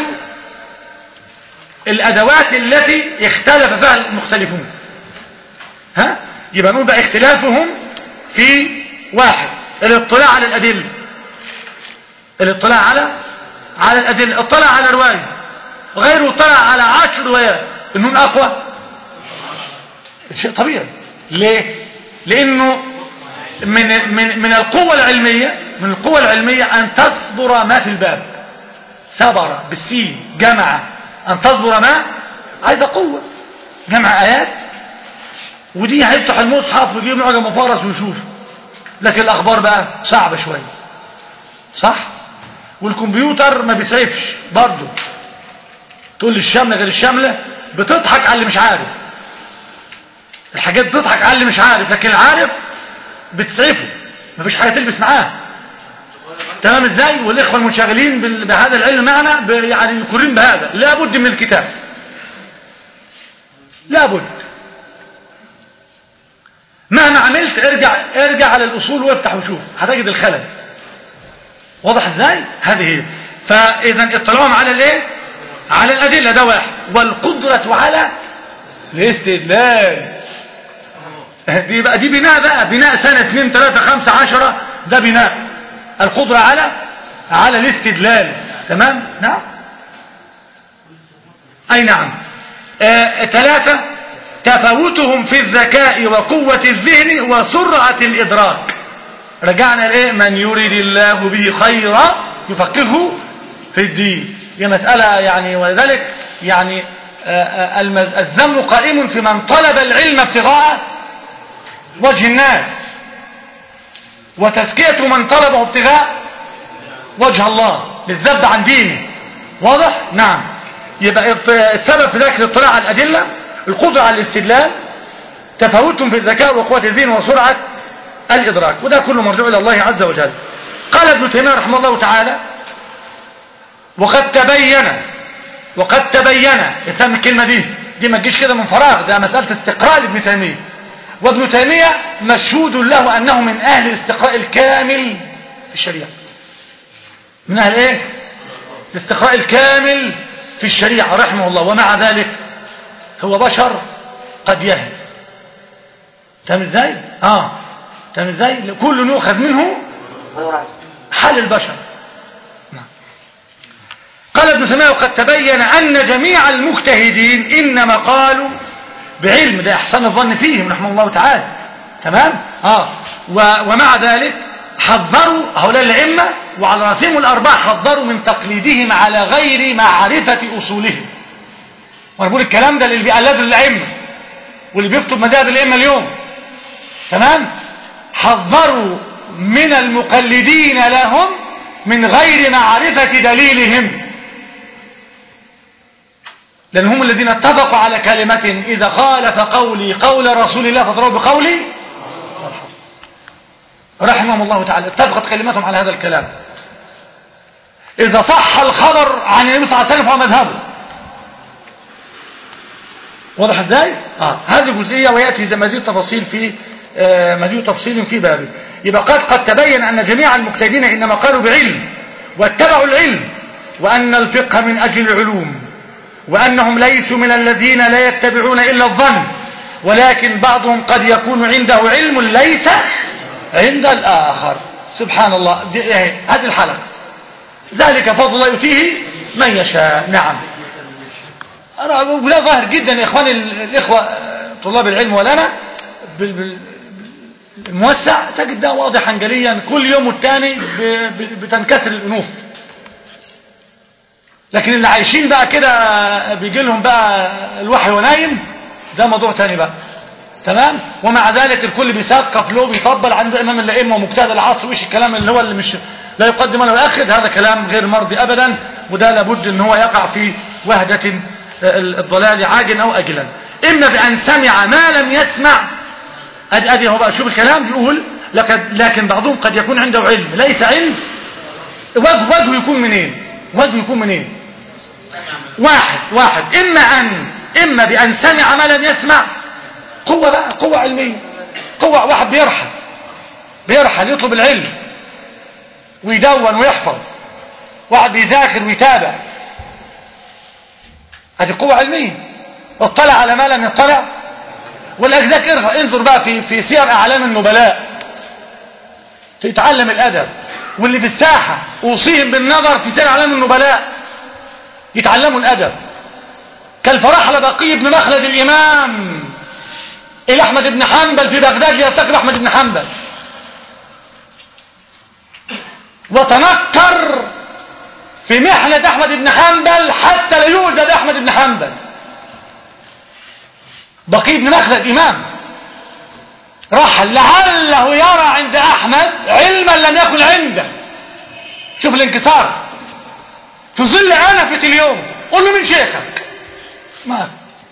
الأدوات التي اختلف فيها المختلفون. ها؟ يبقى نقول بقى اختلافهم في واحد الاطلاع على الأدلة، الاطلاع على على الأدلة، اطلع على رواية، غيره اطلع على عشر روايات، النون أقوى، شيء طبيعي. ليه؟ لأنه من من من القوة العلمية من القوة العلمية أن تصبر ما في الباب. صبر بالسين جمع، أن تصبر ما عايزة قوة، جمع آيات، ودي هيفتح المصحف ويجيب معجم مفارس ويشوف. لكن الأخبار بقى صعبة شوية، صح؟ والكمبيوتر ما بيسعفش برضه. تقول لي الشاملة غير الشاملة، بتضحك على اللي مش عارف. الحاجات بتضحك على اللي مش عارف، لكن العارف بتسعفه، مفيش حاجة تلبس معاه. تمام ازاي؟ والإخوة المنشغلين بهذا العلم معنا يعني مقرين بهذا، لابد من الكتاب، لابد. مهما عملت ارجع ارجع على الأصول وافتح وشوف، هتجد الخلل. واضح ازاي؟ هذه هي. فإذا اطلاعهم على الايه؟ على الأدلة، ده واحد. والقدرة على الاستدلال، دي بقى دي بناء بقى بناء سنة اثنين ثلاثة خمسة عشرة، ده بناء القدرة على على الاستدلال. تمام؟ نعم. أي نعم. آه ثلاثة تفاوتهم في الذكاء وقوة الذهن وسرعة الإدراك. رجعنا لإيه؟ من يريد الله به خيرا يفقهه في الدين. هي مسألة يعني، ولذلك يعني الذم قائم في من طلب العلم ابتغاء وجه الناس، وتزكية من طلبه ابتغاء وجه الله بالذب عن دينه. واضح؟ نعم. يبقى السبب في ذلك الاطلاع على الأدلة، القدرة على الاستدلال، تفاوتهم في الذكاء وقوة الذهن وسرعة الإدراك، وده كله مرجع إلى الله عز وجل. قال ابن تيمية رحمه الله تعالى: وقد تبين وقد تبين افهم الكلمة دي دي ما تجيش كده من فراغ، ده مسألة استقراء لابن تيمية. وابن تيمية مشهود له أنه من أهل الاستقراء الكامل في الشريعة. من أهل إيه؟ الاستقراء الكامل في الشريعة رحمه الله. ومع ذلك هو بشر قد يهد. تمام ازاي؟ اه تمام ازاي؟ كل يؤخذ منه حال البشر. نعم. قال ابن تيمية: وقد تبين أن جميع المجتهدين إنما قالوا بعلم، ده احسن الظن فيهم رحمه الله تعالى. تمام؟ اه ومع ذلك حذروا هؤلاء الأئمة وعلى راسهم الأربعة، حذروا من تقليدهم على غير معرفة أصولهم. وانا بقول الكلام ده اللي بيقلدوا الأئمة واللي بيفتوا بمذاهب الأئمة اليوم. تمام؟ حذروا من المقلدين لهم من غير معرفة دليلهم، لأن هم الذين اتفقوا على كلمة: إذا خالف قولي قول رسول الله فاضربوا بقولي. رحمهم الله تعالى اتفقت كلمتهم على هذا الكلام. إذا صح الخبر عن النبي صلى الله عليه وسلم فهو مذهبه. واضح ازاي؟ اه هذه جزئية، ويأتي مزيد تفاصيل في آه مزيد تفصيل في بابه. يبقى قد قد تبين أن جميع المجتهدين إنما قالوا بعلم واتبعوا العلم، وأن الفقه من أجل العلوم، وأنهم ليسوا من الذين لا يتبعون إلا الظن، ولكن بعضهم قد يكون عنده علم ليس عند الآخر. سبحان الله. هذه الحلقة، ذلك فضل الله يؤتيه من يشاء. نعم. ولا ظاهر جدا يا إخواني الإخوة طلاب العلم ولنا بالموسع، تجد ده واضحا جليا. كل يوم والتاني بتنكسر الأنوف. لكن اللي عايشين بقى كده بيجي لهم بقى الوحي ونايم، ده موضوع تاني بقى. تمام. ومع ذلك الكل بيسقف له بيطبل عند امام الائمه ومجتهد العصر، وايش الكلام اللي هو اللي مش لا يقدم ولا يؤخر، هذا كلام غير مرضي ابدا، وده لابد ان هو يقع في وهده الضلال عاجلا او اجلا. اما بان سمع ما لم يسمع، ادي ادي هو بقى شوف الكلام بيقول لكن, لكن بعضهم قد يكون عنده علم ليس علم. وجه وجهه يكون منين؟ وجهه يكون منين؟ واحد واحد اما ان اما بان سمع ما لم يسمع، قوة بقى، قوة علمية، قوة. واحد بيرحل بيرحل يطلب العلم ويدون ويحفظ، واحد بيذاكر ويتابع، هذه قوة علمية. اطلع على ما لم يطلع. والأجزاك انظر بقى في في سير أعلام النبلاء تتعلم الأدب، واللي في الساحة أوصيهم بالنظر في سير أعلام النبلاء يتعلموا الأدب. كالفرحل بقي بن مخلد الإمام إلى أحمد بن حنبل في بغداد ليستقبل أحمد بن حنبل، وتنكر في محنة أحمد بن حنبل حتى لا يوجد أحمد بن حنبل. بقي بن مخلد إمام رحل لعله يرى عند أحمد علما لم يكن عنده. شوف الانكسار في ظل أنفة اليوم. قل له من شيخك ما.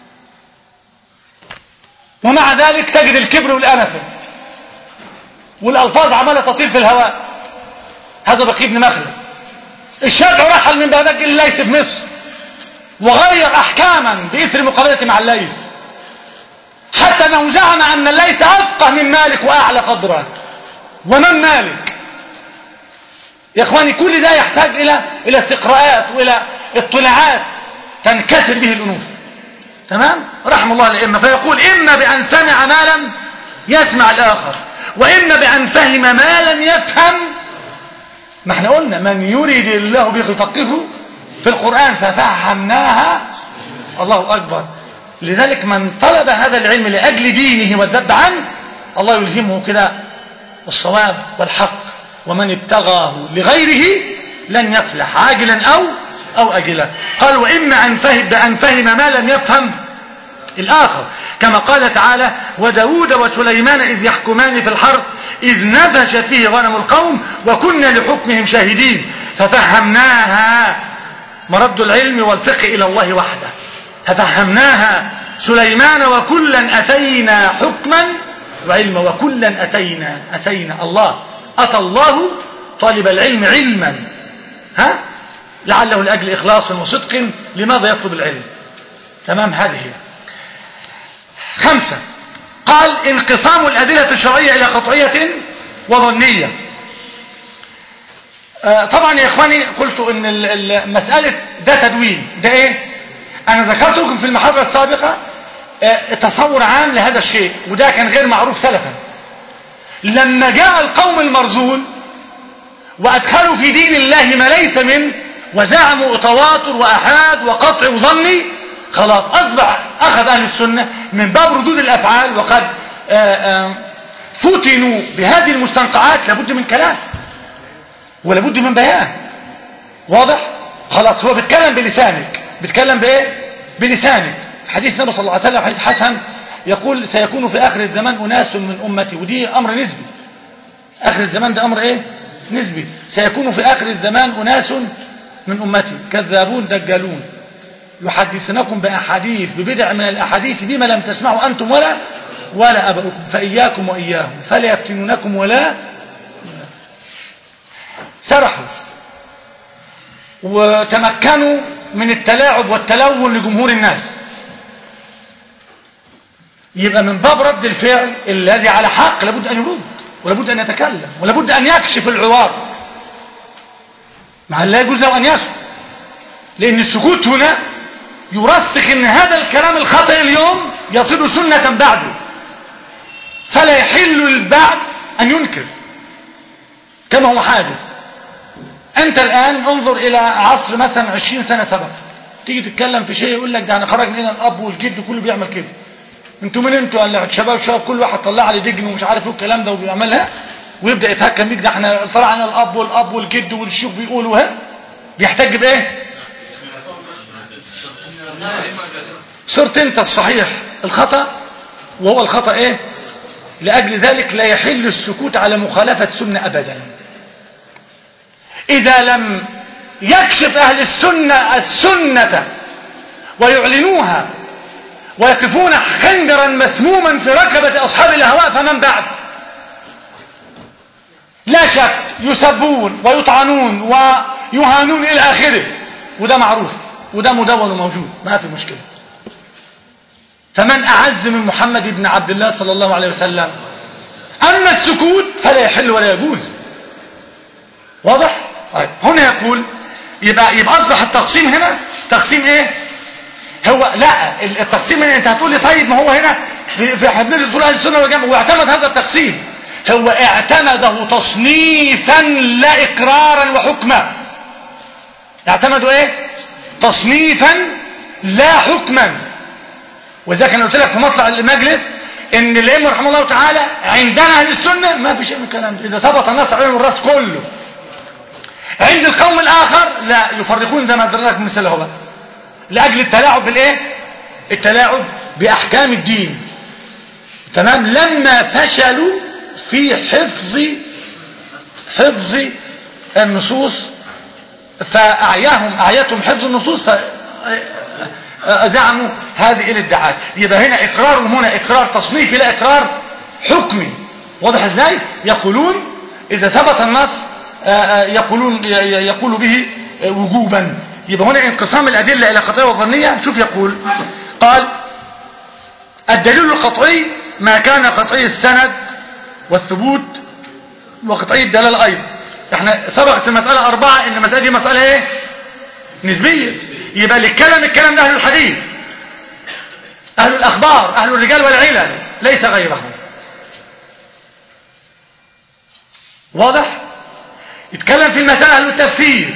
ومع ذلك تجد الكبر والأنفة والألفاظ عمالة تطير في الهواء. هذا بقي بن مخلد. الشافعي رحل من بغداد إلى الليث في مصر وغير أحكاما بإثر مقابلته مع الليث، حتى أنه زعم أن الليث أفقه من مالك وأعلى قدرا. ومن مالك يا إخواني؟ كل ده يحتاج إلى إلى استقراءات وإلى اطلاعات تنكسر به الأنوف. تمام. رحم الله الأئمة. فيقول إما بأن سمع ما لم يسمع الآخر، وإما بأن فهم ما لم يفهم. ما احنا قلنا من يريد الله به يفقهه في القرآن ففهمناها. الله أكبر. لذلك من طلب هذا العلم لأجل دينه والذب عنه الله يلهمه كده الصواب والحق، ومن ابتغاه لغيره لن يفلح عاجلا أو أو أجلا. قال وإما أن فهم بأن فهم ما لم يفهم الآخر، كما قال تعالى وداود وسليمان إذ يحكمان في الحرث إذ نبشت فيه غنم القوم وكنا لحكمهم شاهدين ففهمناها. مرد العلم والفقه إلى الله وحده. ففهمناها سليمان وكلا أتينا حكما وعلما. وكلا أتينا أتينا الله أتى الله طالب العلم علما، ها لعله لأجل إخلاص وصدق. لماذا يطلب العلم؟ تمام. هذه خمسة. قال انقسام الأدلة الشرعية إلى قطعية وظنية. آه طبعا يا إخواني قلت إن المسألة ده تدوين ده إيه. أنا ذكرت لكم في المحاضرة السابقة آه تصور عام لهذا الشيء، وده كان غير معروف سلفا. لما جاء القوم المرذول وأدخلوا في دين الله ما ليس منه وزعموا تواتر وأحاد وقطع وظني، خلاص أصبح أخذ أهل السنة من باب ردود الأفعال وقد آآ آآ فتنوا بهذه المستنقعات. لابد من كلام ولابد من بيان واضح. خلاص هو بيتكلم بلسانك، بيتكلم بإيه؟ بلسانك. حديث النبي صلى الله عليه وسلم حديث حسن يقول سيكون في آخر الزمان أناس من أمتي، ودي أمر نسبي. آخر الزمان ده أمر إيه؟ نسبي. سيكون في آخر الزمان أناس من أمتي كذابون دجالون يحدثنكم بأحاديث ببدع من الأحاديث بما لم تسمعوا أنتم ولا ولا أبؤكم فإياكم وإياهم فلا يفتنونكم ولا. سرحوا وتمكنوا من التلاعب والتلون لجمهور الناس. يبقى من باب رد الفعل الذي على حق لابد أن يرد ولابد أن يتكلم ولابد أن يكشف العوار، مع لا يجوز له أن يسكت، لأن السكوت هنا يرسخ ان هذا الكلام الخطأ اليوم يصير سنة بعده، فلا يحل البعد ان ينكر كما هو حادث. انت الان انظر الى عصر مثلا عشرين سنة سبق، تيجي تتكلم في شيء يقول لك ده انا خرج من هنا الاب والجد كله بيعمل كده، انتوا من انتوا؟ قال لك شباب شباب كل واحد طلع علي دجن ومش عارف ايه الكلام ده وبيعملها، ويبدا يتهكم بيك ده احنا طلعنا الاب والاب والجد والشيوخ بيقولوا ها. بيحتج بايه؟ صرت انت الصحيح الخطأ وهو الخطأ ايه؟ لأجل ذلك لا يحل السكوت على مخالفة السنة أبدا. إذا لم يكشف أهل السنة السنة ويعلنوها ويقفون خنجرا مسموما في ركبة أصحاب الأهواء فمن بعد؟ لا شك يسبون ويطعنون ويهانون إلى آخره، وده معروف وده مدون وموجود، ما في مشكلة. فمن أعز من محمد بن عبد الله صلى الله عليه وسلم؟ أما السكوت فلا يحل ولا يجوز. واضح؟ طيب هنا يقول يبقى يبقى أصبح التقسيم هنا تقسيم إيه؟ هو لا التقسيم هنا أنت هتقول لي طيب ما هو هنا في في حديث رسول الله السنة والجماعة واعتمد هذا التقسيم، هو اعتمده تصنيفا لا إقرارا وحكما. اعتمدوا إيه؟ تصنيفا لا حكما. وذلك أنا قلت لك في مطلع المجلس ان الائمه رحمه الله تعالى عندنا اهل السنه ما في شيء من الكلام ده، اذا ثبت النص عليهم الراس كله. عند القوم الاخر لا، يفرقون زي ما ذكرت لك مثال اهو بقى، لاجل التلاعب بالايه؟ التلاعب باحكام الدين. تمام. لما فشلوا في حفظ حفظ النصوص فاعياهم اعيتهم حفظ النصوص ف زعموا هذه الادعاءات. يبقى هنا اقرارهم هنا اقرار تصنيفي لا اقرار حكمي. واضح ازاي؟ يقولون اذا ثبت النص يقولون يقول به وجوبا. يبقى هنا انقسام الادله الى قطعيه وظنيه. شوف يقول قال الدليل القطعي ما كان قطعي السند والثبوت وقطعي الدلاله ايضا. احنا سبقت المساله اربعه ان المساله دي مساله ايه؟ نسبيه. يبقى الكلام الكلام ده اهل الحديث، اهل الاخبار، اهل الرجال والعلل، ليس غيرهم. واضح؟ يتكلم في المسألة اهل التفسير،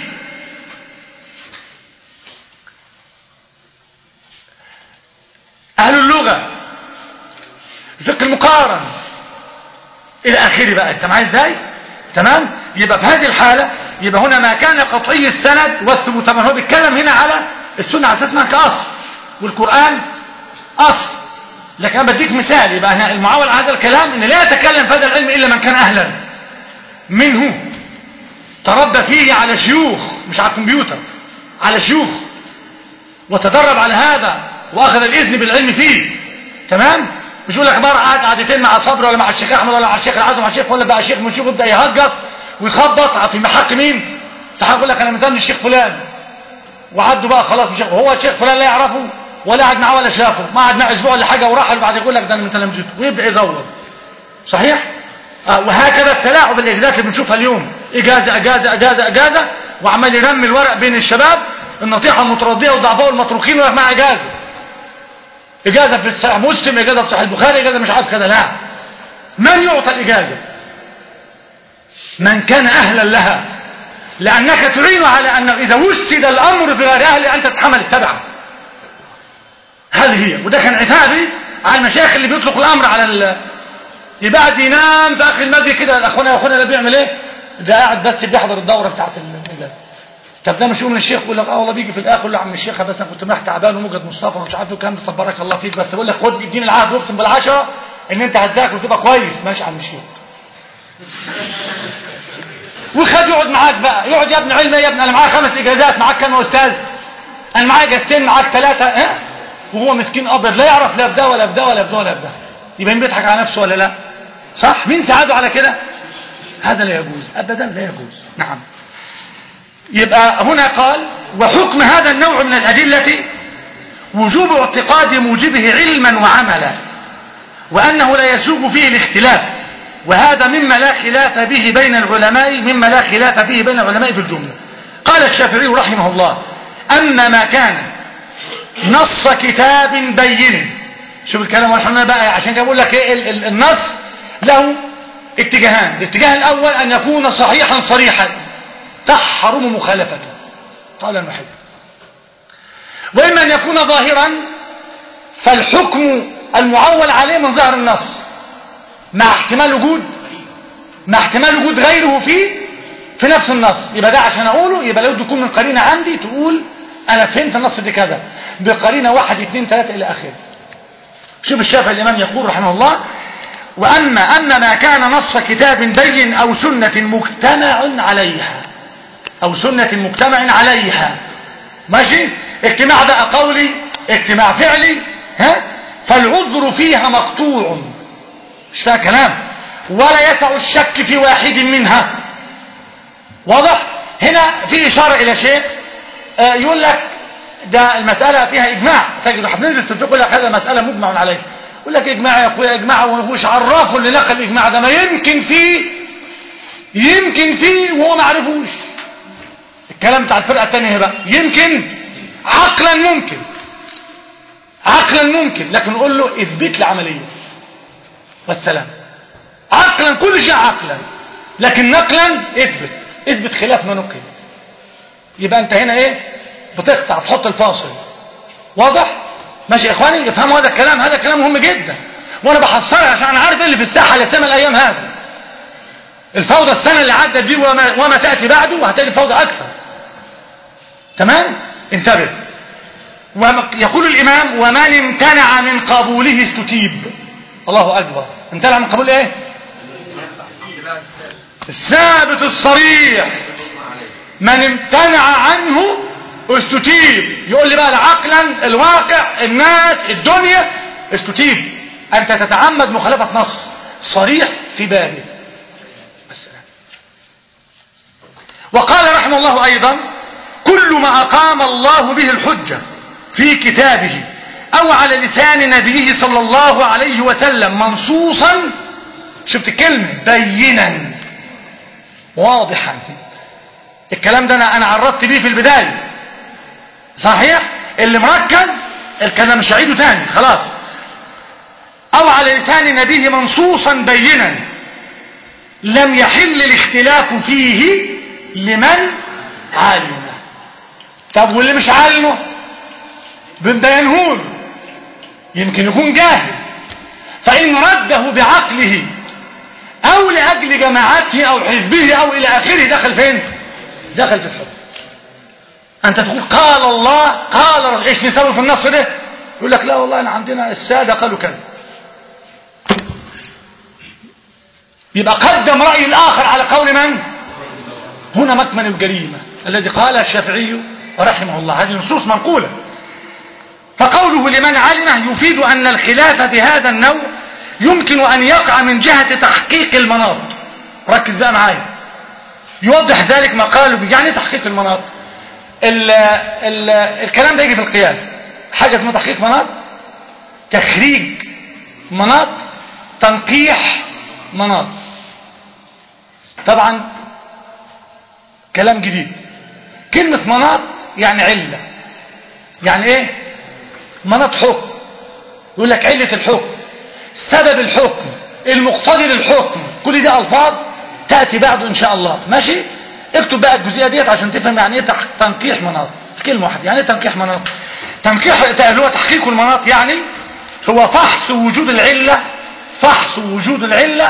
اهل اللغة، الفقه المقارن الى اخره. بقى انت معايا ازاي؟ تمام. يبقى في هذه الحالة يبقى هنا ما كان قطعي السند والثبوت. طبعا هو بيتكلم هنا على السنة على اساس انها كاصل والقرآن اصل، لكن انا بديك مثال. يبقى هنا المعول على هذا الكلام ان لا يتكلم في هذا العلم الا من كان اهلا منه، تربى فيه على شيوخ، مش على الكمبيوتر، على شيوخ، وتدرب على هذا واخذ الاذن بالعلم فيه. تمام. مش يقول لك بقى قاعد قعدتين مع صبري ولا مع الشيخ احمد ولا مع الشيخ العزم مع الشيخ ولا بقى شيخ من شيوخ يبدا يهجص ويخبط في محق مين؟ تعال يقول لك انا مزن الشيخ فلان وعدوا بقى خلاص مش هو الشيخ فلان لا يعرفه ولا قعد معاه ولا شافه، ما قعد معاه اسبوع ولا حاجه وراح بعد يقول لك ده انا من تلامذته ويبدا يزور. صحيح؟ آه وهكذا التلاعب الاجازات اللي بنشوفها اليوم، اجازه اجازه اجازه اجازه وعمال يرمي الورق بين الشباب النطيحه المترديه والضعفاء والمتروكين ويقول مع اجازه اجازه في صحيح مسلم، اجازه في صحيح البخاري، اجازه مش عارف كذا. لا، من يعطى الاجازه؟ من كان اهلا لها، لانك تعين على انه اذا وسد الامر في غير اهله انت تتحمل التبعه. هذه هي. وده كان عتابي على المشايخ اللي بيطلق الامر على ال... يبعد ينام في اخر المسجد كده. اخونا يا اخونا ده بيعمل ايه؟ ده قاعد بس بيحضر الدوره بتاعت ال... طب ده مش يقول من الشيخ يقول لك اه والله بيجي في الاخر يقول له عم الشيخ بس انا كنت مريح تعبان وموجد مصطفى ومش عارف الكلام ده، بارك الله فيك، بس بقول لك خد اديني العهد واقسم بالعشره ان انت هتذاكر وتبقى كويس. ماشي عم الشيخ. وخد يقعد معاك بقى، يقعد يا ابن علم يا ابن انا معايا خمس اجازات، معاك كام يا استاذ؟ انا معايا اجازتين، معاك ثلاثه، ها؟ وهو مسكين ابيض لا يعرف لا في ده ولا في ده ولا في ده ولا في ده. يبقى مين بيضحك على نفسه ولا لا؟ صح؟ مين ساعده على كده؟ هذا لا يجوز ابدا، لا يجوز. نعم. يبقى هنا قال وحكم هذا النوع من الادله وجوب اعتقاد موجبه علما وعملا، وانه لا يسوغ فيه الاختلاف، وهذا مما لا خلاف به بين العلماء مما لا خلاف فيه بين العلماء في الجمله. قال الشافعي رحمه الله اما ما كان نص كتاب بين. شوف الكلام والحمد بقى، عشان كده بقول لك ايه النص له اتجاهان. الاتجاه الاول ان يكون صحيحا صريحا تحرم مخالفته قال المحب، واما ان يكون ظاهرا فالحكم المعول عليه من ظاهر النص مع احتمال وجود مع احتمال وجود غيره فيه في نفس النص. يبقى ده عشان اقوله يبقى لو تكون من قرينه عندي تقول انا فهمت النص دي كذا بقرينه واحد اثنين ثلاثه الى اخره. شوف الشافعي الإمام يقول رحمه الله: وأما أما ما كان نص كتاب بين أو سنة مجتمع عليها أو سنة مجتمع عليها، ماشي، اجتماع بقى قولي اجتماع فعلي، ها، فالعذر فيها مقطوع، مش فيها كلام، ولا يسع الشك في واحد منها. واضح؟ هنا في إشارة إلى شيء، آه يقول لك ده المسألة فيها إجماع، تجد احنا بندرس الفقه يقول لك هذا مسألة مجمع عليه، يقول لك إجماع يا أخويا إجماع، ومش عرفه اللي نقل الإجماع ده، ما يمكن فيه يمكن فيه وهو ما عرفوش. الكلام بتاع الفرقة الثانية بقى يمكن عقلا ممكن عقلا ممكن لكن نقول له اثبت لي عمليا والسلام. عقلا كل شيء عقلا، لكن نقلا اثبت اثبت خلاف ما نقل. يبقى انت هنا ايه بتقطع، تحط الفاصل. واضح؟ ماشي يا اخواني، افهموا هذا الكلام، هذا كلام مهم جدا، وانا بحصرها عشان انا عارف ايه اللي في الساحه لسه الايام هذا. الفوضى السنه اللي عدت دي وما, وما تاتي بعده، وهتلاقي الفوضى اكثر. تمام؟ انتبه. ويقول الامام: ومن امتنع من قبوله استتيب. الله اكبر. امتنع من قبول ايه؟ الثابت الصريح. من امتنع عنه استتيب. يقول لي بقى عقلا الواقع الناس الدنيا استتيب. انت تتعمد مخالفة نص صريح في بابه. وقال رحمه الله ايضا: كل ما اقام الله به الحجة في كتابه او على لسان نبيه صلى الله عليه وسلم منصوصا، شفت الكلمة، بينا واضحا. الكلام ده انا انا عرضت بيه في البداية، صحيح؟ اللي مركز الكلام مش هعيده تاني خلاص. او على لسان نبيه منصوصا بينا لم يحل الاختلاف فيه لمن علمه. طب واللي مش علمه بنبينهوله، يمكن يكون جاهل، فإن رده بعقله أو لأجل جماعته أو حزبه أو إلى آخره دخل فين؟ دخل في الحكم. أنت تقول قال الله قال رسول، إيش نسوي في النص ده؟ يقول لك لا والله أنا عندنا السادة قالوا كذا. يبقى قدم رأي الآخر على قول من؟ هنا مكمن الجريمة الذي قال الشافعي رحمه الله. هذه نصوص منقولة. فقوله لمن علمه يفيد أن الخلاف بهذا النوع يمكن أن يقع من جهة تحقيق المناط. ركز بقى معايا، يوضح ذلك ما قالوا. يعني تحقيق المناط، ال ال الكلام ده يجي في القياس. حاجة اسمها تحقيق مناط، تخريج مناط، تنقيح مناط. طبعا كلام جديد. كلمة مناط يعني علة. يعني ايه مناط؟ حكم. يقول لك علة الحكم، سبب الحكم، المقتضي للحكم، كل دي ألفاظ تأتي بعده إن شاء الله. ماشي؟ اكتب بقى الجزئية ديت عشان تفهم يعني ايه تنقيح مناط في كلمة واحدة. يعني ايه تنقيح مناط؟ تنقيح هو تحقيق المناط، يعني هو فحص وجود العلة، فحص وجود العلة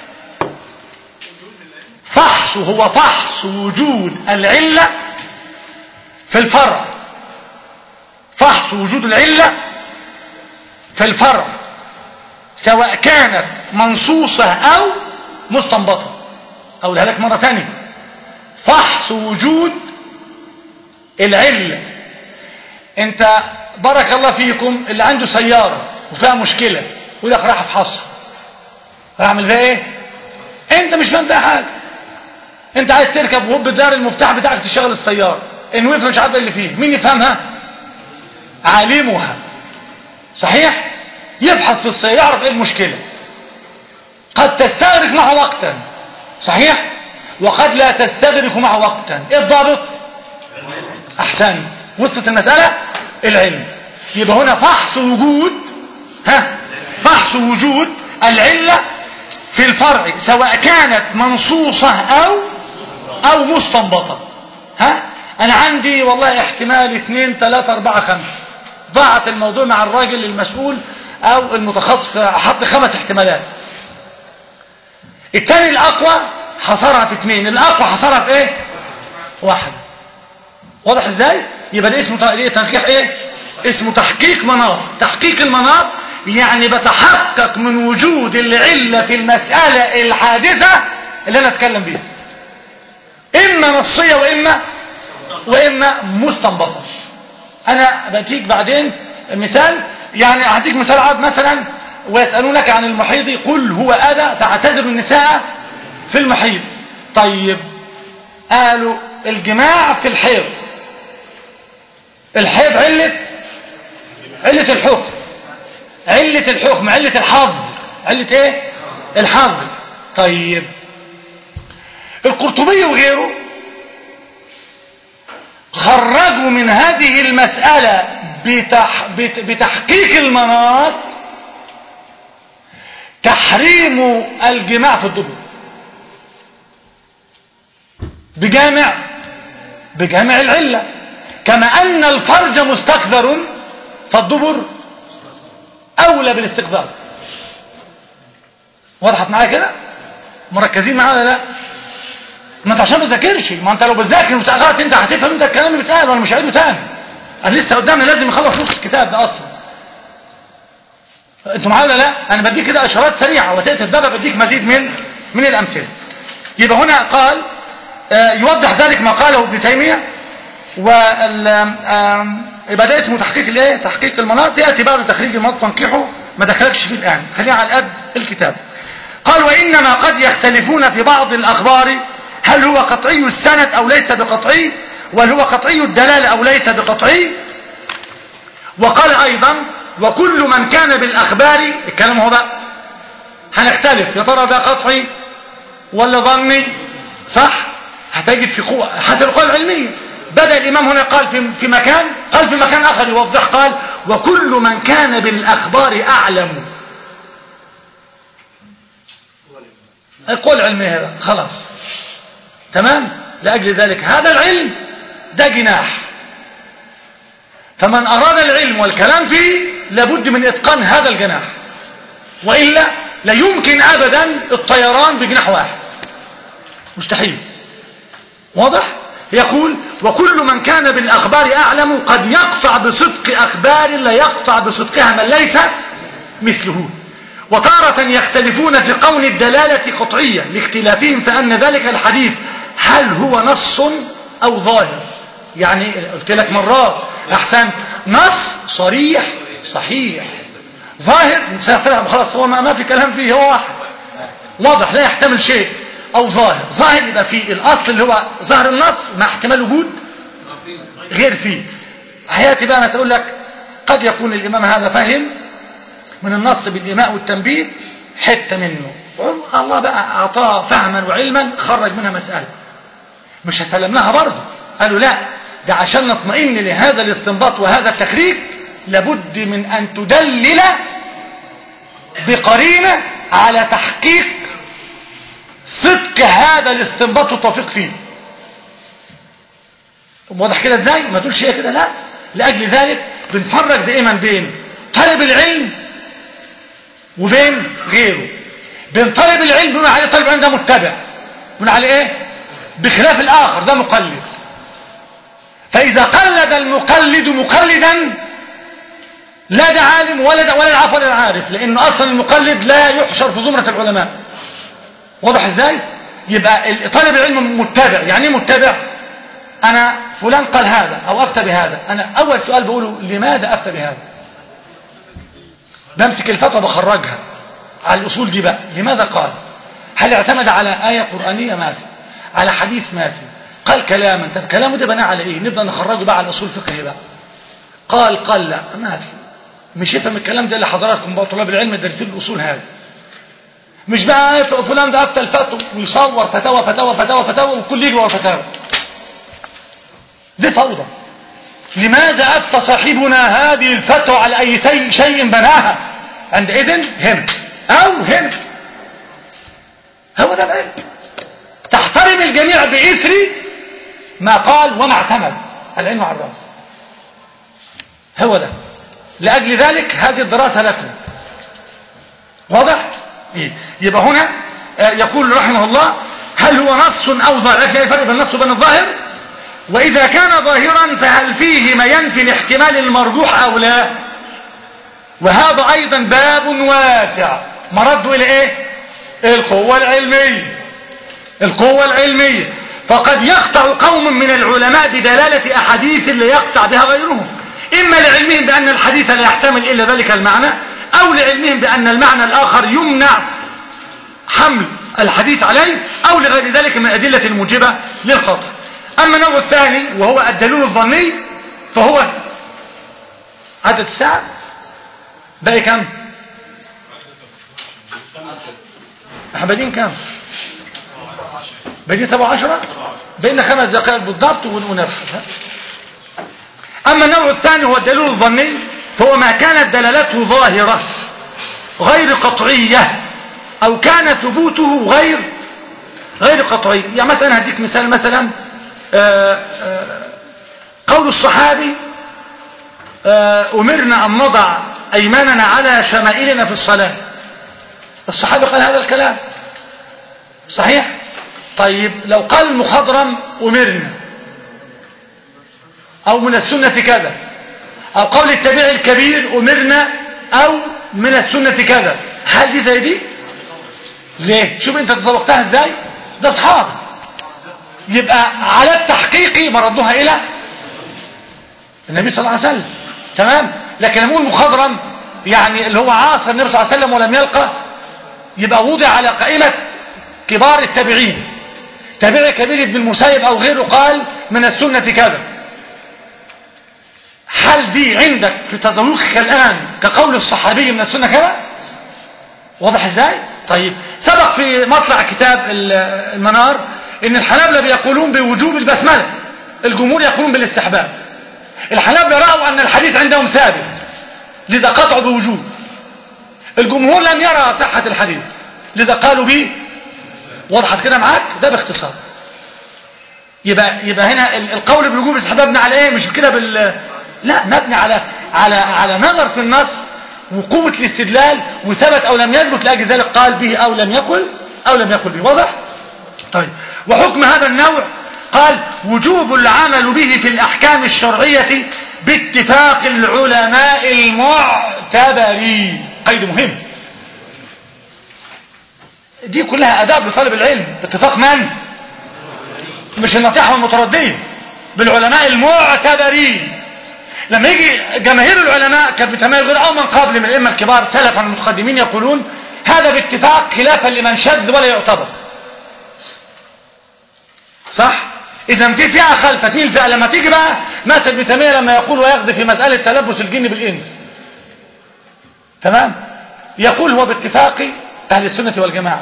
فحص هو فحص وجود العلة في الفرع. فحص وجود العلة في الفرع سواء كانت منصوصة أو مستنبطة. أقولها لك مرة ثانية: فحص وجود العلة. انت بارك الله فيكم اللي عنده سيارة وفيها مشكلة يقول لك راح افحصها، راح اعمل فيها ايه؟ انت مش فاهم فيها حاجة. انت عايز تركب وهوب دار المفتاح بتاعك تشغل السيارة، ان وقف مش عارف اللي فيه، مين يفهمها؟ عالمها. صحيح؟ يبحث في السيارة يعرف ايه المشكلة. قد تستغرق معه وقتا، صحيح؟ وقد لا تستغرق معه وقتا. ايه الضابط؟ احسن، وصلت المسألة؟ العلم. يبقى هنا فحص وجود، ها، فحص وجود العلة في الفرع سواء كانت منصوصة او او مستنبطة. ها، انا عندي والله احتمال اثنين ثلاثة اربعة خمسة، ضاعت الموضوع مع الراجل المسؤول او المتخصص، حط خمس احتمالات. الثاني الاقوى حصرها في اثنين، الاقوى حصرها في ايه؟ واحد. واضح ازاي؟ يبقى ده اسمه تنقيح ايه؟ اسمه تحقيق مناط. تحقيق المناط يعني بتحقق من وجود العلة في المسألة الحادثة اللي انا اتكلم بيها، اما نصية واما واما مستنبطة. انا باتيك بعدين مثال، يعني هديك مثال عاد مثلا، ويسألونك عن المحيض قل هو اذى فاعتزلوا النساء في المحيض. طيب قالوا الجماع في الحيض، الحيض علة علة الحكم، علة الحكم علة الحظ، علة ايه الحظ. طيب القرطبي وغيره خرجوا من هذه المسألة بتح... بت... بتحقيق المناط تحريم الجماع في الدبر بجامع بجامع العلة، كما أن الفرج مستكثر فالدبر أولى بالاستقذار. وضحت معايا كده؟ مركزين معايا ولا لا؟ ما انت عشان ما تذاكرش، ما انت لو بتذاكر وتقرأت انت هتفهم انت الكلام اللي بيتقال وانا مش هعيده تاني. انا لسه قدامنا لازم نخلص نص الكتاب ده اصلا. انتوا معايا ولا لا؟ انا بديك كده اشارات سريعه وتاتي الباب بديك مزيد من من الامثله. يبقى هنا قال آه يوضح ذلك ما قاله ابن تيميه، وال يبقى ده اسمه تحقيق الايه؟ تحقيق المناط. ياتي بعد تخريج المناط تنقيحه ما دخلكش فيه الان، خلينا على قد الكتاب. قال وانما قد يختلفون في بعض الاخبار هل هو قطعي السند او ليس بقطعي، وهل هو قطعي الدلاله او ليس بقطعي. وقال ايضا وكل من كان بالاخبار، الكلام هو بقى هنختلف يا ترى ده قطعي ولا ظني، صح؟ هتجد في قوة حسب القوى العلمية. بدأ الإمام هنا قال في في مكان، قال في مكان آخر يوضح قال وكل من كان بالأخبار أعلم. القوى العلمية هذا خلاص تمام. لأجل ذلك هذا العلم ده جناح، فمن أراد العلم والكلام فيه لابد من إتقان هذا الجناح، وإلا لا يمكن أبدا الطيران بجناح واحد، مستحيل. واضح؟ يقول وكل من كان بالأخبار أعلم قد يقطع بصدق أخبار لا يقطع بصدقها من ليس مثله. وتارة يختلفون في قول الدلالة قطعية لاختلافهم فأن ذلك الحديث هل هو نص أو ظاهر. يعني قلت لك مرات أحسن نص صريح صحيح، ظاهر خلاص هو ما في كلام فيه، هو واحد واضح لا يحتمل شيء، أو ظاهر. ظاهر يبقى فيه الأصل اللي هو ظاهر النص مع احتمال وجود غير فيه. حياتي بقى أنا أقول لك قد يكون الإمام هذا فهم من النص بالإيماء والتنبيه حتة منه، الله بقى أعطاه فهما وعلما خرج منها مسألة مش هسلم لها برضه. قالوا لا، ده عشان نطمئن لهذا الاستنباط وهذا التخريج لابد من أن تدلل بقرينة على تحقيق صدق هذا الاستنباط والتوفيق فيه. واضح كده ازاي؟ ما تقولش هي كده، لا. لأجل ذلك بنفرق دائما بين طالب العلم وبين غيره. بين طالب العلم بنقول عليه طالب العلم ده متبع، بنقول عليه ايه؟ بخلاف الآخر ده مقلد. فإذا قلد المقلد مقلدا لا ده عالم ولا ده ولا العفو ولا العارف، لأن أصلا المقلد لا يحشر في زمرة العلماء. واضح ازاي؟ يبقى طالب العلم متبع. يعني ايه متبع؟ أنا فلان قال هذا أو أفتى بهذا، أنا أول سؤال بقوله لماذا أفتى بهذا؟ بمسك الفتوى بخرجها على الأصول دي بقى، لماذا قال؟ هل اعتمد على آية قرآنية؟ ما في. على حديث؟ ما في. قال كلاما، طب كلامه ده بناء على ايه؟ نبدأ نخرجه بقى على أصول فقهي بقى. قال قال لا ما في. مش يفهم الكلام ده اللي حضراتكم بقى طلاب العلم الدارسين الأصول هذا. مش بقى فلان ده أفتى الفتوى ويصور فتاوى فتاوى فتاوى فتاوى والكل يجي ورا فتاوى. دي فوضى. لماذا أفتى صاحبنا هذه الفتوى على أي شيء بناها؟ عندئذ هنا أو هنا. هو ده العلم. تحترم الجميع بإثر ما قال وما اعتمد. العلم على الرأس. هو ده. لأجل ذلك هذه الدراسة لكم. واضح؟ إيه؟ يبقى هنا يقول رحمه الله هل هو نص أو ظاهر؟ لكن الفرق بين النص وبين الظاهر. وإذا كان ظاهرا فهل فيه ما ينفي الاحتمال المرجوح أو لا؟ وهذا ايضا باب واسع، مرده الى ايه؟ القوة العلمية. القوة العلمية فقد يقطع قوم من العلماء بدلالة احاديث اللي يقطع بها غيرهم، اما لعلمهم بان الحديث لا يحتمل الا ذلك المعنى، او لعلمهم بان المعنى الاخر يمنع حمل الحديث عليه، او لغير ذلك من الادلة الموجبة للقطع. اما النوع الثاني وهو الدليل الظني فهو عدد الساعة باقي كم؟ احنا بادين كم؟ بادين سبعة عشرة، بقينا خمس دقائق بالضبط ونرفع. اما النوع الثاني هو الدليل الظني، فهو ما كانت دلالته ظاهرة غير قطعية، او كان ثبوته غير غير قطعي. يعني مثلا هديك مثال، مثلا آآ آآ قول الصحابي أمرنا أن نضع أيماننا على شمائلنا في الصلاة. الصحابي قال هذا الكلام صحيح؟ طيب لو قال المخضرم أمرنا، أو من السنة كذا، أو قول التابعي الكبير أمرنا، أو من السنة كذا، هل دي زي دي؟ ليه؟ شوف انت تطبقتها ازاي؟ ده صحابي، يبقى على التحقيق مردوها إلى النبي صلى الله عليه وسلم. تمام؟ لكن لما يقول مخضرم يعني اللي هو عاصر النبي صلى الله عليه وسلم ولم يلقى، يبقى وضع على قائمة كبار التابعين. تابعي كبير ابن المسيب او غيره قال من السنة كذا، هل دي عندك في تذوقك الآن كقول الصحابي من السنة كذا؟ واضح ازاي؟ طيب سبق في مطلع كتاب المنار ان الحنابلة بيقولون بوجوب البسملة، الجمهور يقولون بالاستحباب. الحنابلة رأوا ان الحديث عندهم ثابت لذا قطعوا بوجوب، الجمهور لم يرى صحة الحديث لذا قالوا به. وضحت كده معاك؟ ده باختصار. يبقى يبقى هنا القول بوجوب الاستحباب مبني على ايه؟ مش كده بال لا، مبني على على على نظر في النص وقوة الاستدلال وثبت او لم يثبت، لاجل ذلك قال به او لم يقل او لم يقل به. واضح؟ طيب وحكم هذا النوع قال وجوب العمل به في الأحكام الشرعية باتفاق العلماء المعتبرين. قيد مهم، دي كلها أداب لطالب العلم. اتفاق من؟ مش النطيحة والمتردين، بالعلماء المعتبرين. لما يجي جماهير العلماء كابن تيمية غير أو من قبل من الأئمة الكبار سلفا المتقدمين يقولون هذا باتفاق خلافا لمن شذ ولا يعتبر. صح؟ إذا في فئة خلفت مين الفئة؟ لما تيجي بقى مثل ابن تيمية لما يقول ويقضي في مسألة تلبس الجن بالإنس، تمام؟ يقول هو باتفاق أهل السنة والجماعة،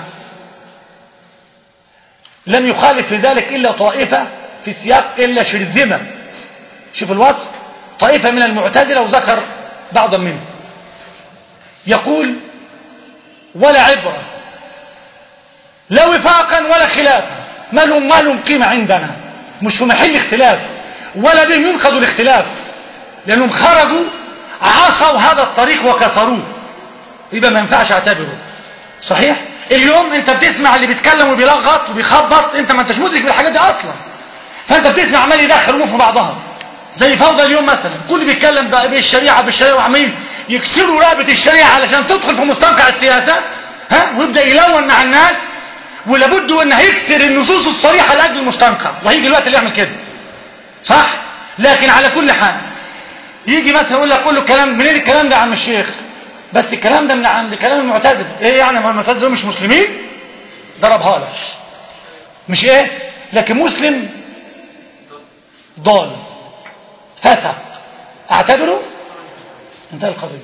لم يخالف في ذلك إلا طائفة في سياق إلا شرذمة. شوف الوصف، طائفة من المعتزلة وذكر بعضا منه. يقول ولا عبرة لا وفاقا ولا خلافا، ما لهم ما لهم قيمة عندنا، مش في محل اختلاف ولا بهم ينقضوا الاختلاف، لأنهم خرجوا عصوا هذا الطريق وكسروه، يبقى ما ينفعش اعتبره. صحيح؟ اليوم انت بتسمع اللي بيتكلم وبيلغط وبيخبط، انت ما انتش مدرك بالحاجات دي اصلا، فانت بتسمع عمال يدخل امور في بعضها. زي فوضى اليوم مثلا، كل بيتكلم بالشريعه بالشريعه وعمالين يكسروا رقبه الشريعه علشان تدخل في مستنقع السياسه، ها، ويبدا يلون مع الناس، ولابد ان هيكسر النصوص الصريحه لاجل المستنقع، وهيجي الوقت اللي يعمل كده. صح؟ لكن على كل حال يجي مثلا يقول لك قول له الكلام منين الكلام ده يا عم الشيخ؟ بس الكلام ده من عند كلام المعتزله. ايه يعني ما المعتزله مش مسلمين؟ ضربها لك. مش ايه؟ لكن مسلم ضال فسق اعتبره انتهى القضيه.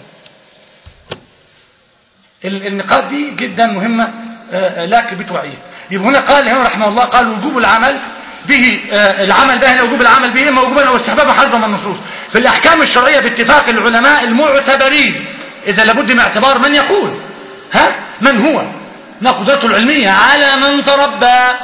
النقاط دي جدا مهمه لك بتوعيه. يبقى هنا قال هنا رحمه الله قال وجوب العمل به، العمل به وجوب العمل به اما وجوبا او استحبابا حسب ما النصوص في الاحكام الشرعيه باتفاق العلماء المعتبرين. اذا لابد من اعتبار من يقول، ها، من هو، ما قدرته العلميه على من تربى،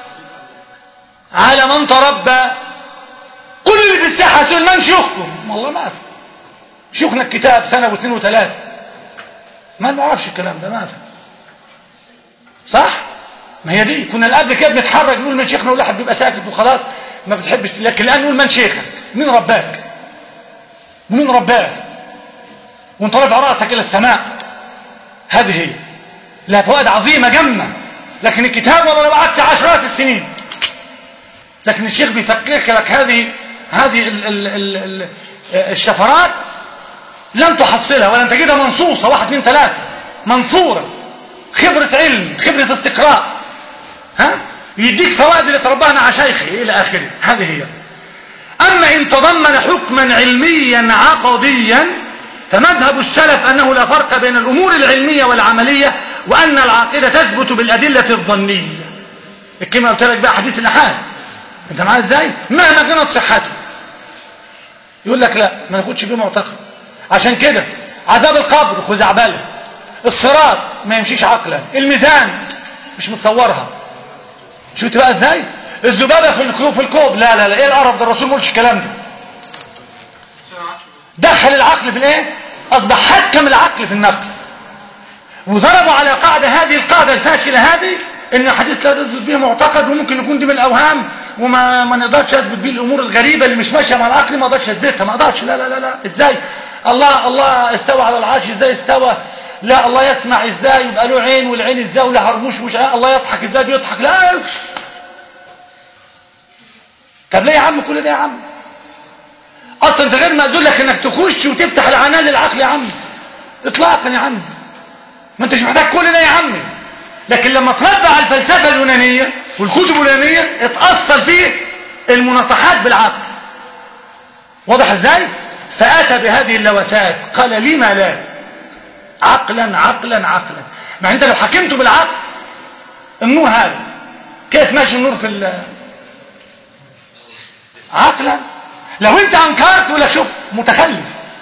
على من تربى. كل اللي في الساحه يقول من شيوخكم؟ والله ما في شيوخنا الكتاب سنه واثنين وثلاثه، ما نعرفش الكلام ده، ما في. صح؟ ما هي دي كنا قبل كده بنتحرك نقول من شيخنا، والواحد بيبقى ساكت وخلاص ما بتحبش، لكن الان نقول من شيخك، مين رباك؟ مين رباه؟ وانت رافع راسك الى السماء. هذه هي لها فوائد عظيمه جمه، لكن الكتاب والله لو قعدت عشرات السنين، لكن الشيخ بيفكك لك هذه هذه ال ال ال ال الشفرات لن تحصلها ولن تجدها منصوصه واحد اثنين ثلاثه، منصوره، خبره علم، خبره استقراء، ها يديك فوائد اللي ترباها مع شيخه الى اخره. هذه هي. اما ان تضمن حكما علميا عقديا فمذهب السلف انه لا فرق بين الامور العلميه والعمليه، وان العقيده تثبت بالادله الظنيه. الكلمه قلت لك بقى حديث الاحاد، انت معايا ازاي؟ مهما كانت صحته يقول لك لا ما ناخدش بيه معتقد. عشان كده عذاب القبر خزعبله، الصراط ما يمشيش عقلا، الميزان مش متصورها. شفت بقى ازاي؟ الذبابه في الكوب في الكوب لا لا لا ايه القرف ده، الرسول ما قالش الكلام ده. دخل العقل في الايه؟ اصبح حكم العقل في النقل، وضربوا على قاعده هذه القاعده الفاشله هذه، ان الحديث لا يثبت به معتقد، وممكن يكون دي من الاوهام وما ما نقدرش اثبت به الامور الغريبه اللي مش ماشيه مع العقل، ما اقدرش اثبتها، ما اقدرش. لا لا لا لا ازاي الله الله استوى على العرش؟ ازاي استوى؟ لا الله يسمع ازاي؟ يبقى له عين، والعين ازاي ولها رموش وش؟ الله يضحك ازاي؟ بيضحك لا. طب ليه يا عم كل ده يا عم؟ اصلا انت غير مأذون لك انك تخش وتفتح العنان للعقل يا عم اطلاقا يا عم، ما انتش محتاج كل ده يا عمي. لكن لما تربى على الفلسفه اليونانيه والكتب اليونانيه اتأصل فيه المناطحات بالعقل. واضح ازاي؟ فاتى بهذه اللوثات، قال لما لا؟ عقلا عقلا عقلا. مع انت لو حكمته بالعقل النور هذا كيف ماشي النور في عقلا؟ لو انت انكرت ولا شوف متخلف،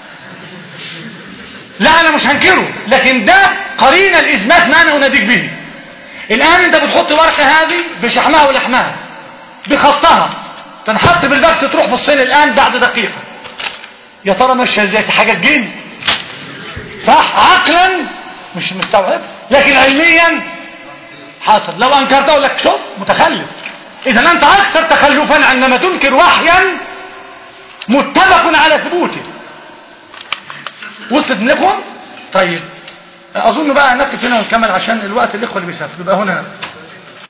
لا انا مش هنكره، لكن ده قرينه الاثبات ما انا اناديك به. الان انت بتحط الورقه هذه بشحمها ولحمها بخطها، تنحط بالبحث تروح في الصين الان بعد دقيقه، يا ترى ماشيه ازاي؟ حاجه تجين صح؟ عقلا مش مستوعب، لكن علميا حاصل. لو انكرته اقول لك شوف متخلف. اذا انت اكثر تخلفا عندما تنكر وحيا متفق على ثبوته. وصلت منكم؟ طيب اظن بقى نقف هنا ونكمل عشان الوقت الاخوه اللي بيسافروا يبقى هنا.